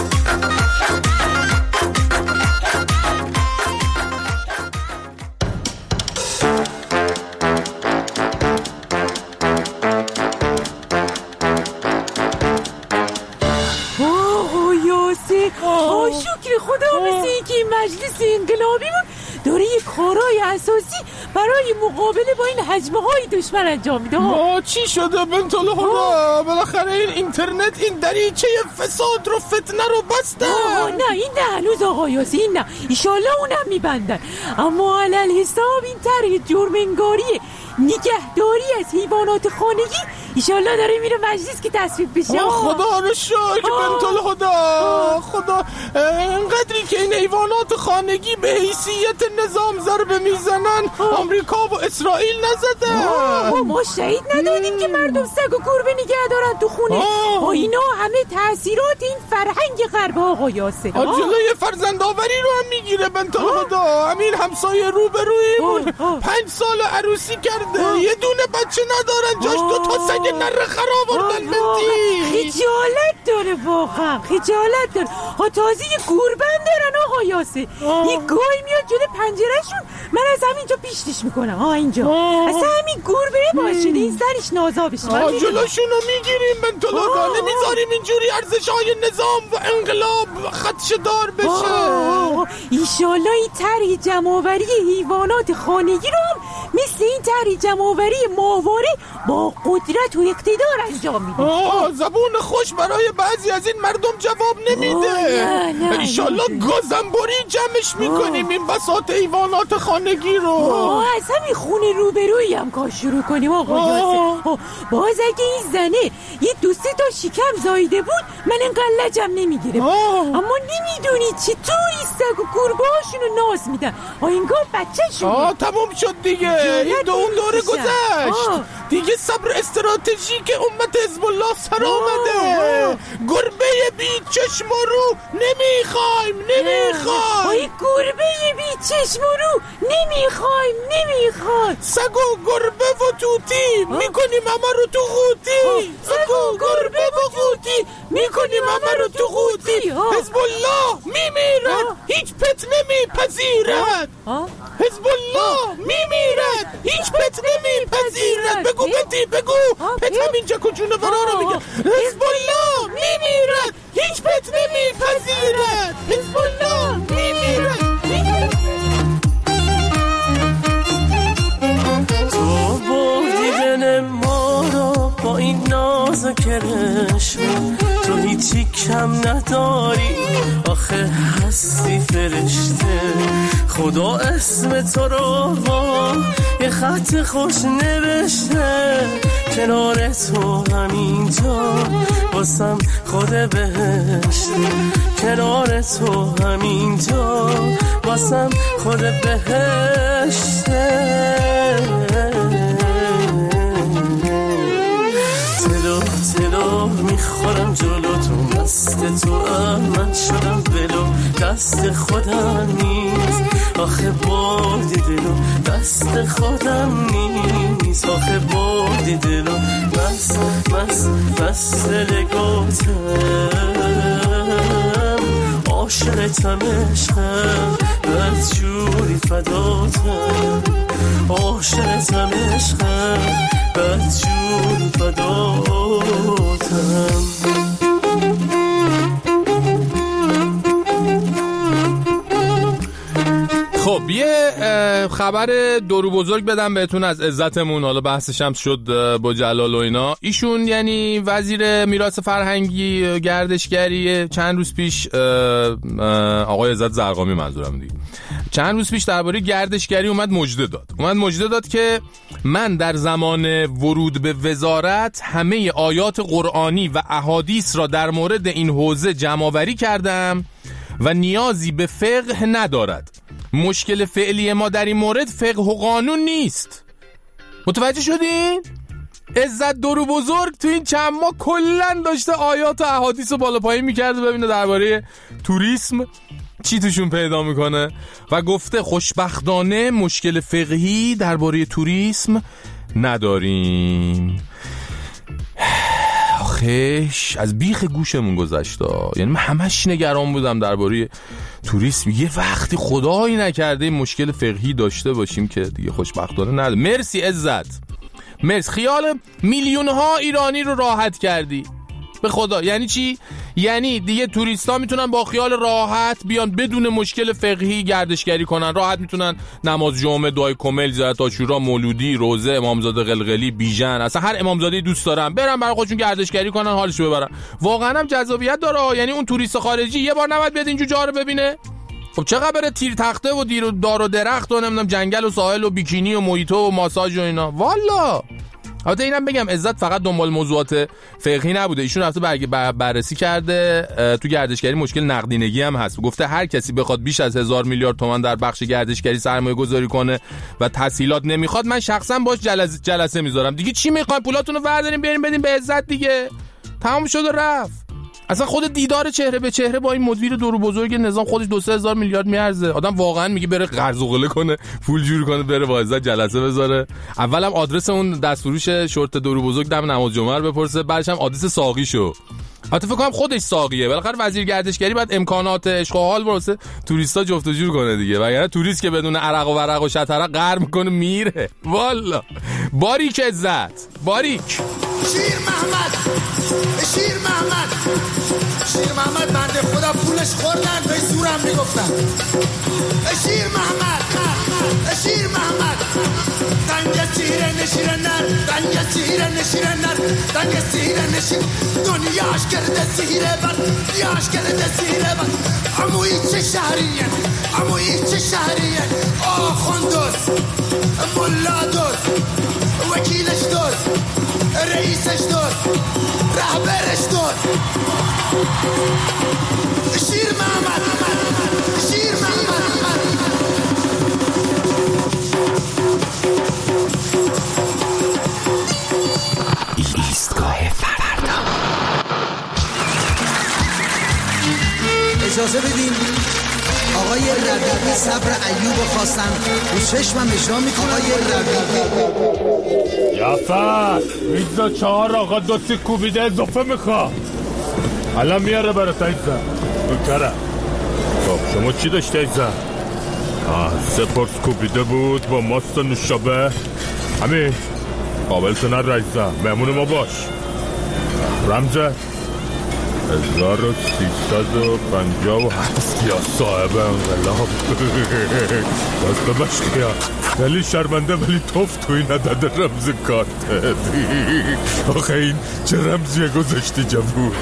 شکر خدا مثل این که این مجلس انقلابی بود داره یه کارهای اساسی برای مقابله با این حجمه های دشمن انجام میده. چی شده بنت الهدا؟ بالاخره این اینترنت این دریچه فساد رو فتنه رو بسته. نه این نه هنوز آقا یاسین، نه ایشالله اونم میبندن، اما علل حساب این طرح جرم‌انگاری نگهداری از حیوانات خانگی ایشالله داره میره مجلس که تصویب بشه. خدا رو شکر بنت الهدا. خدا اینقدری که این حیوانات خانگی به حیثیت نظام ضربه میزنن آمریکا و اسرائیل نزده. ما شهید ندادیم که مردم سگ و گربه نگه دارن تو خونه. اینا همه تأثیرات این فرهنگ غرب آقا یاسر. جلوی فرزندآوری رو هم میگیره بنت الهدا. همین همسایه روبرویمون 5 سال عروسی کرده، یه دونه بچه ندارن، جاش 2 تا سگ نره خراب آوردن. بنتی خجالت داره واقعا، خجالت داره. تازه یه گوربن دارن آقا یاسر. یه گای میاد جلوی پنجرهشون، من از همینجا پیشتیش میکنم. اینجا اصلا همین گوربه باشه این سرش نازا بشه. جلوشونو میگیریم بنت الهدا، نمیذاریم اینجوری ارزش‌های نظام و انقلاب خدشه‌دار بشه. ایشالله این طرح جمع‌آوری حیوانات خانگی رو مثل این طرح جمع‌آوری ماهواره با قدرت و اقتدار انجام میده. زبون خوش برای بعضی از این مردم جواب نمیده. ایشالله گازنبوری جمعش میکنیم این بساط حیوانات خانگی رو. از همین خونه روبرویی هم کار شروع کنیم آقا یاسر. باز اگه این زنه یه 2-3 تا شکم زایده بود من انقدر لجم نمیگیره، اما نمیدونی چطوری سگ و گربه هاشونو ناز میدن. انگار بچه شون. تموم شد دیگه، این دوره گذشت دیگه. صبر استراتژیک امت حزب الله سر آمده. گربه بی چشم و رو نمیخوایم. گربه بی چشم و رو نمیخوایم. سگ و گربه و توتی میکنیم همه رو تو قوطی. سگ و گربه و قوطی میکنیم همه رو تو قوطی. حزب الله میمیرد هیچ پت نمیپذیرد. حزب الله میمیرد هیچ پت نمیپذیرد. بگو بنتی بگو. پت همینجا کجونه برا رو میگه. حزب الله میمیرد هیچ پت نمیپذیرد. حزب الله میمیرد. تو بردی دل ما رو با این ناز و کرشم، تو هیچی کم نداری آخه هستی فرشته. خدا اسم تو رو با یه خط خوش نوشته، کنار تو همینجا با واسم خود بهشت کنار تو همینجا واسم خود بهشت تلو میخورم جلو تو مست تو من شدم بلو دست خودم نیست آخه بردی دلو دست خودم نیست آخه بردی دلو مست لگوتم عاشقتم عشقم بدجوری فداتم عاشقتم عشقم بدجوری فداتم خب یه خبر دورو بزرگ بدم بهتون از عزتمون. حالا بحثش هم شد با جلال و اینا. ایشون یعنی وزیر میراث فرهنگی گردشگری چند روز پیش آقای عزت زرقامی منظورم دیگه چند روز پیش درباره گردشگری اومد مژده داد که من در زمان ورود به وزارت همه آیات قرآنی و احادیث را در مورد این حوزه جمع‌آوری کردم و نیازی به فقه ندارد. مشکل فعلی ما در این مورد فقه و قانون نیست. متوجه شدین؟ عزت دورو بزرگ تو این چند ماه کلن داشته آیات و احادیث رو بالا پایین میکرده ببینه درباره توریسم چی توشون پیدا میکنه و گفته خوشبختانه مشکل فقهی درباره توریسم نداریم. آخیش از بیخ گوشمون گذشته. یعنی من همش نگران بودم درباره توریسم یه وقتی خدایی نکرده این مشکل فقهی داشته باشیم که دیگه خوشبختانه نداره. مرسی عزت، مرسی. خیال میلیون ها ایرانی رو راحت کردی به خدا. یعنی چی؟ یعنی دیگه توریستا میتونن با خیال راحت بیان بدون مشکل فقهی گردشگری کنن. راحت میتونن نماز جمعه، دعای کمیل، زیارت عاشورا، مولودی، روزه، امامزاده قلقلی، بیژن، اصلا هر امامزاده‌ای دوست دارن برن برای خودشون گردشگری کنن، حالشو ببرن. واقعا هم جذابیت داره. یعنی اون توریست خارجی یه بار نباید بیاد اینجا جا رو ببینه. خب چقدر بره تیر تخته و دیر و دار و درخت و نمیدونم جنگل و ساحل و بیکینی و مویتو و ماساژ و اینا. والا البته اینم بگم عزت فقط دنبال موضوعات فقهی نبوده. ایشون رفته بررسی کرده تو گردشگری مشکل نقدینگی هم هست. گفته هر کسی بخواد بیش از 1000 میلیارد تومان در بخش گردشگری سرمایه گذاری کنه و تسهیلات نمیخواد، من شخصا باش جلسه میذارم. دیگه چی میخواین؟ پولاتون رو بردارین بیارین بدین به عزت دیگه. تمام شد و رفت. اصلا خود دیدار چهره به چهره با این مدیر دورو بزرگ نظام خودش 2-3 هزار میلیارد میارزه. آدم واقعا میگه بره قرض و قله کنه، پول جور کنه، بره با عزت جلسه بذاره. اولم آدرس اون دستفروش شورت دورو بزرگ دم نماز جمعه رو بپرسه، بعدش هم آدرس ساقیشو. البته فکر کنم خودش ساقیه. بالاخره وزیر گردشگری بعد امکانات عشق و حال واسه توریستا جفت و جور کنه دیگه. وگرنه توریست که بدون عرق و ورق و شطرق غرق میکنه میره. والا باریک عزت، باریک. شیر محمد بنده خدا پولش خوردن به زورم میگفتن. شیر محمد دنگ سیره نشیرنر دنگ سیره نشیر دنیاش کرده سیره بر عمویی چه شهریه آخوندوز ملا دوز وکیلش دوز رئیسش دوز رهبرش دوز. شیر محمد ایستگاه فردا. اجازه بدین آقای ربیعی صبر ایوب خواستن رو چشمم اجرا میکنه. آقای ربیعی یافت میزا 4 آقا 2 کوبیده اضافه میخواه. الان میاره برای تایزن بکره. خب شما چی داشته ایزن؟ 3 پرس کوبیده بود با ماست و نوشابه. همین قابلتو نرایزن مهمون ما باش. رمزه 1357 یا صاحب انقلاب. دست ببش خیار ولی شرمنده ولی توف توی نداده رمز کارت. آخه این چه رمزیه گذاشتی جبور؟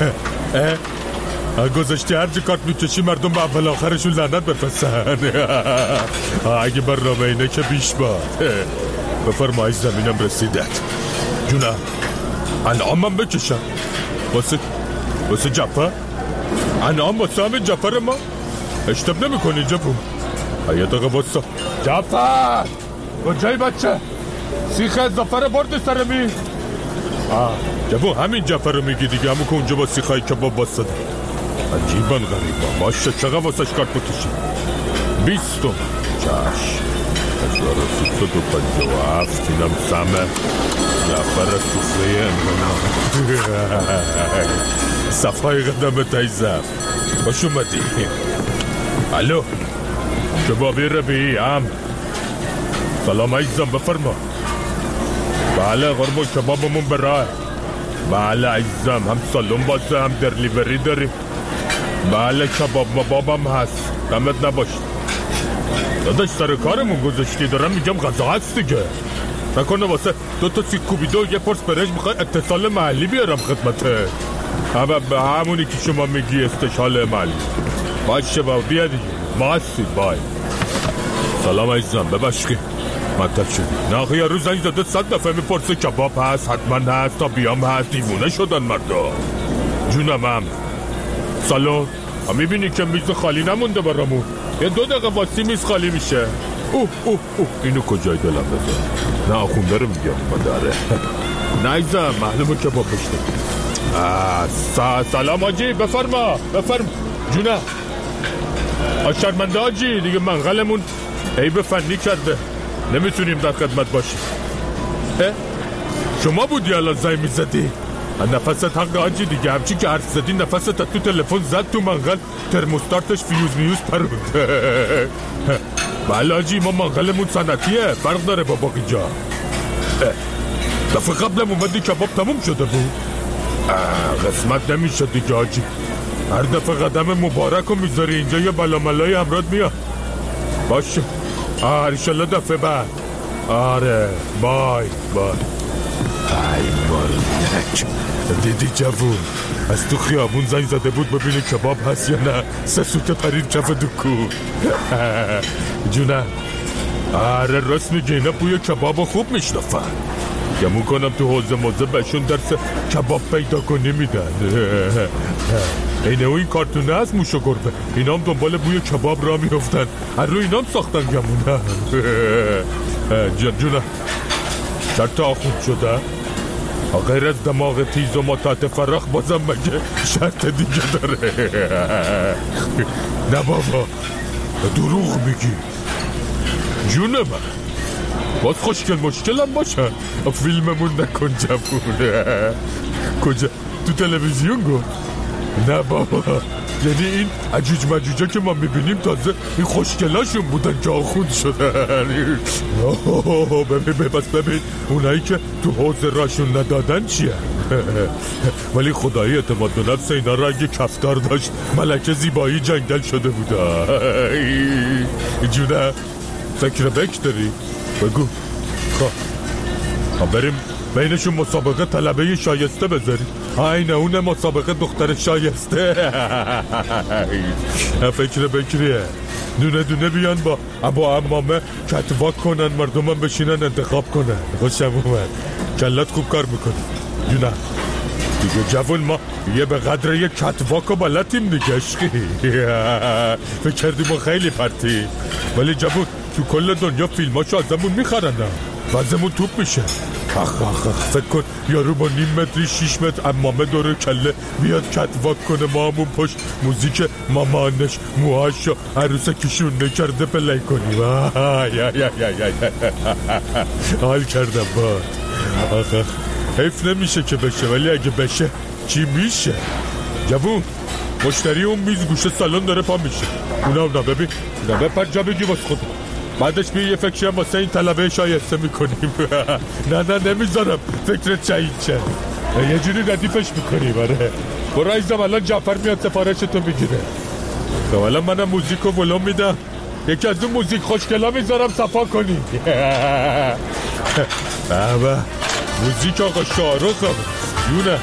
گذاشتی هرچی کارت میکشی مردم به اول آخرشون لعنت بفرستن. اگه برنامه اینه که بیش باد. بفرمایش زمینم رسیدت جونم انعامم بکشم. واسه جعفر؟ انعام واسه همین جعفر ما؟ اشتب نمی کنی جفون؟ یه دقیقه واسه جعفر کجایی بچه؟ سیخ اضافه رو بردی سرمی؟ جفون همین جعفر رو میگی دیگه، همون که اونجا با سیخای کباب باسته عجیبا غریبا. باشه چقدر واسهش کارت بکشی؟ 20 چشم 1357 اینم سمه جعفر سفره انقلاب صفای قدم تایزم باش اومدی. الو کبابی ربیعی سلام عزیزم بفرما. بله قربون کبابمون به راه. بله عزیزم هم سالون بازه هم درلیوری داریم. بله کباب مبابم هست دمت نباشد داداش سر کارمون گذاشتی دارم میگم غذا هست دیگه. نکنه واسه 2 تا سیک کوبیده و یه پرس برنج میخوای اتصال محلی بیارم خدمته؟ همونی که شما میگی استشال محلی. باشه با بیا دیگه ما هستید. بای سلام عزیزم ببخشید مطلب شدی. نه آخه یه روز زنگ زده 100 دفعه میپرسه کباب هست حتما هست تا بیام هست. دیوونه شدن مردا. جونم سلام میبینی که میز خالی نمونده برامون. یه 2 دقیقه واسی میز خالی میشه. اینو کجای دلم بذار؟ نه آخونده رو میگم مادره. نیزم معلومه که با پشته. سلام آجی بفرما جونه. شرمنده آجی دیگه منقلمون عیب فنی کرده نمیتونیم در خدمت باشیم. شما بودی الان زنگ میزدی؟ نفست حق آجی دیگه همچی که حرف زدی نفست تو تلفن زد تو منقل ترموستارتش فیوز پرود. بله آجی ما منقلمون صنعتیه فرق داره با باقی جا. دفعه قبلم اومدی کباب تموم شده بود. قسمت نمیشه دیگه آجی. هر دفعه قدم مبارک رو میذاری اینجا یه بلاملای امراد میاد. باشه انشالله دفعه بعد. آره بای ای مالک. دیدی جوون از تو خیابون زنگ زده بود ببینی کباب هست یا نه. 3 سوت پرید کف دکو. جونه آره راست میگه اینا بوی کباب خوب میشنفن. گمون کنم تو حوزه موزه بهشون درس کباب پیدا کنی میدن. اینه این کارتونه از موش و گربه اینا هم دنبال بوی کباب را میفتن. هر رو اینا هم ساختن گمونه. جونه شرط آخوند شده؟ غیر از دماغ تیز و متعت فرخ بازم مگه شرط دیگه داره؟ نه بابا دروغ میگی. جونه من باز مشکل هم باشه فیلممون نکن جفونه. کجا؟ تو تلویزیون گفت؟ نه بابا یعنی این عجوج مجوجا که ما میبینیم تازه این خوشگلاشون بودن که آخوند شدن. ببین اونایی که تو حوض راشون ندادن چیه؟ ولی خدایی اعتماد به نفس اینا را اگه کفتار داشت ملکه زیبایی جنگل شده بودا. جونه فکر بک داری؟ بگو بریم بینشون مسابقه طلبه شایسته بذاریم. اینه اون مسابقه دختر شایسته. فکر بکریه دونه بیان با امامه کتواک کنن مردم هم بشینن انتخاب کنن. خوشم اومد کلت خوب کار میکنی جونه دیگه جوون. ما یه به قدر یه کتواک و بلدیم دیگه عشقی. فکر کردی ما خیلی پرتی ولی جوون تو کل دنیا فیلماشو ازمون میخرن وزمون توپ میشه. فکر کن یارو با 0.5 متری 6 متر امامه دور کله بیاد کتواک کنه ما همون پشت موزیک مامانش موهاشو عروسکشون نکرده پلی کنیم. حال کردم با حیف نمیشه که بشه ولی اگه بشه چی میشه؟ جوون مشتری اون میز گوشه سالن داره پا میشه. اونا ببین بپر جا بگی واسه خودم بعدش بیا یه فکرشی هم واسه این طلبه شایسته میکنیم. نه نمیذارم فکرت شهید شه. یه جوری ردیفش میکنیم. آره برو عزیزم الان جعفر میاد سفارشتو میگیره. الان منم موزیکو ولوم میدم یکی از اون موزیک خوشگلا میذارم صفا کنی. بابا موزیک آقا شاروخ یونه.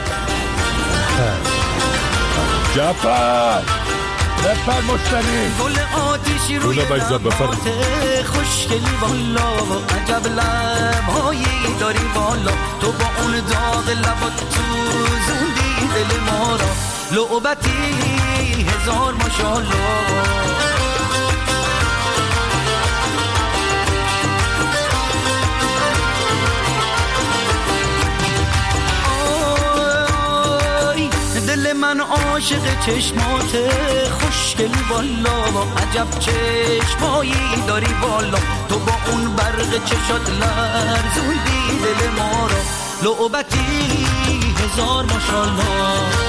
جعفر بفر مشتری گل آتیشی روی رمات خوشگلی والا عجب لبهایی داری والا تو با اون داغ لبات تو زوندی دل لعبتی هزار ماشاءالله. دل من عاشق چشماته خوشگلی والا، عجب چشمایی داری والا، تو با اون برق چشات لرزوندی دل ما را، لعبتی هزار ماشاءالله.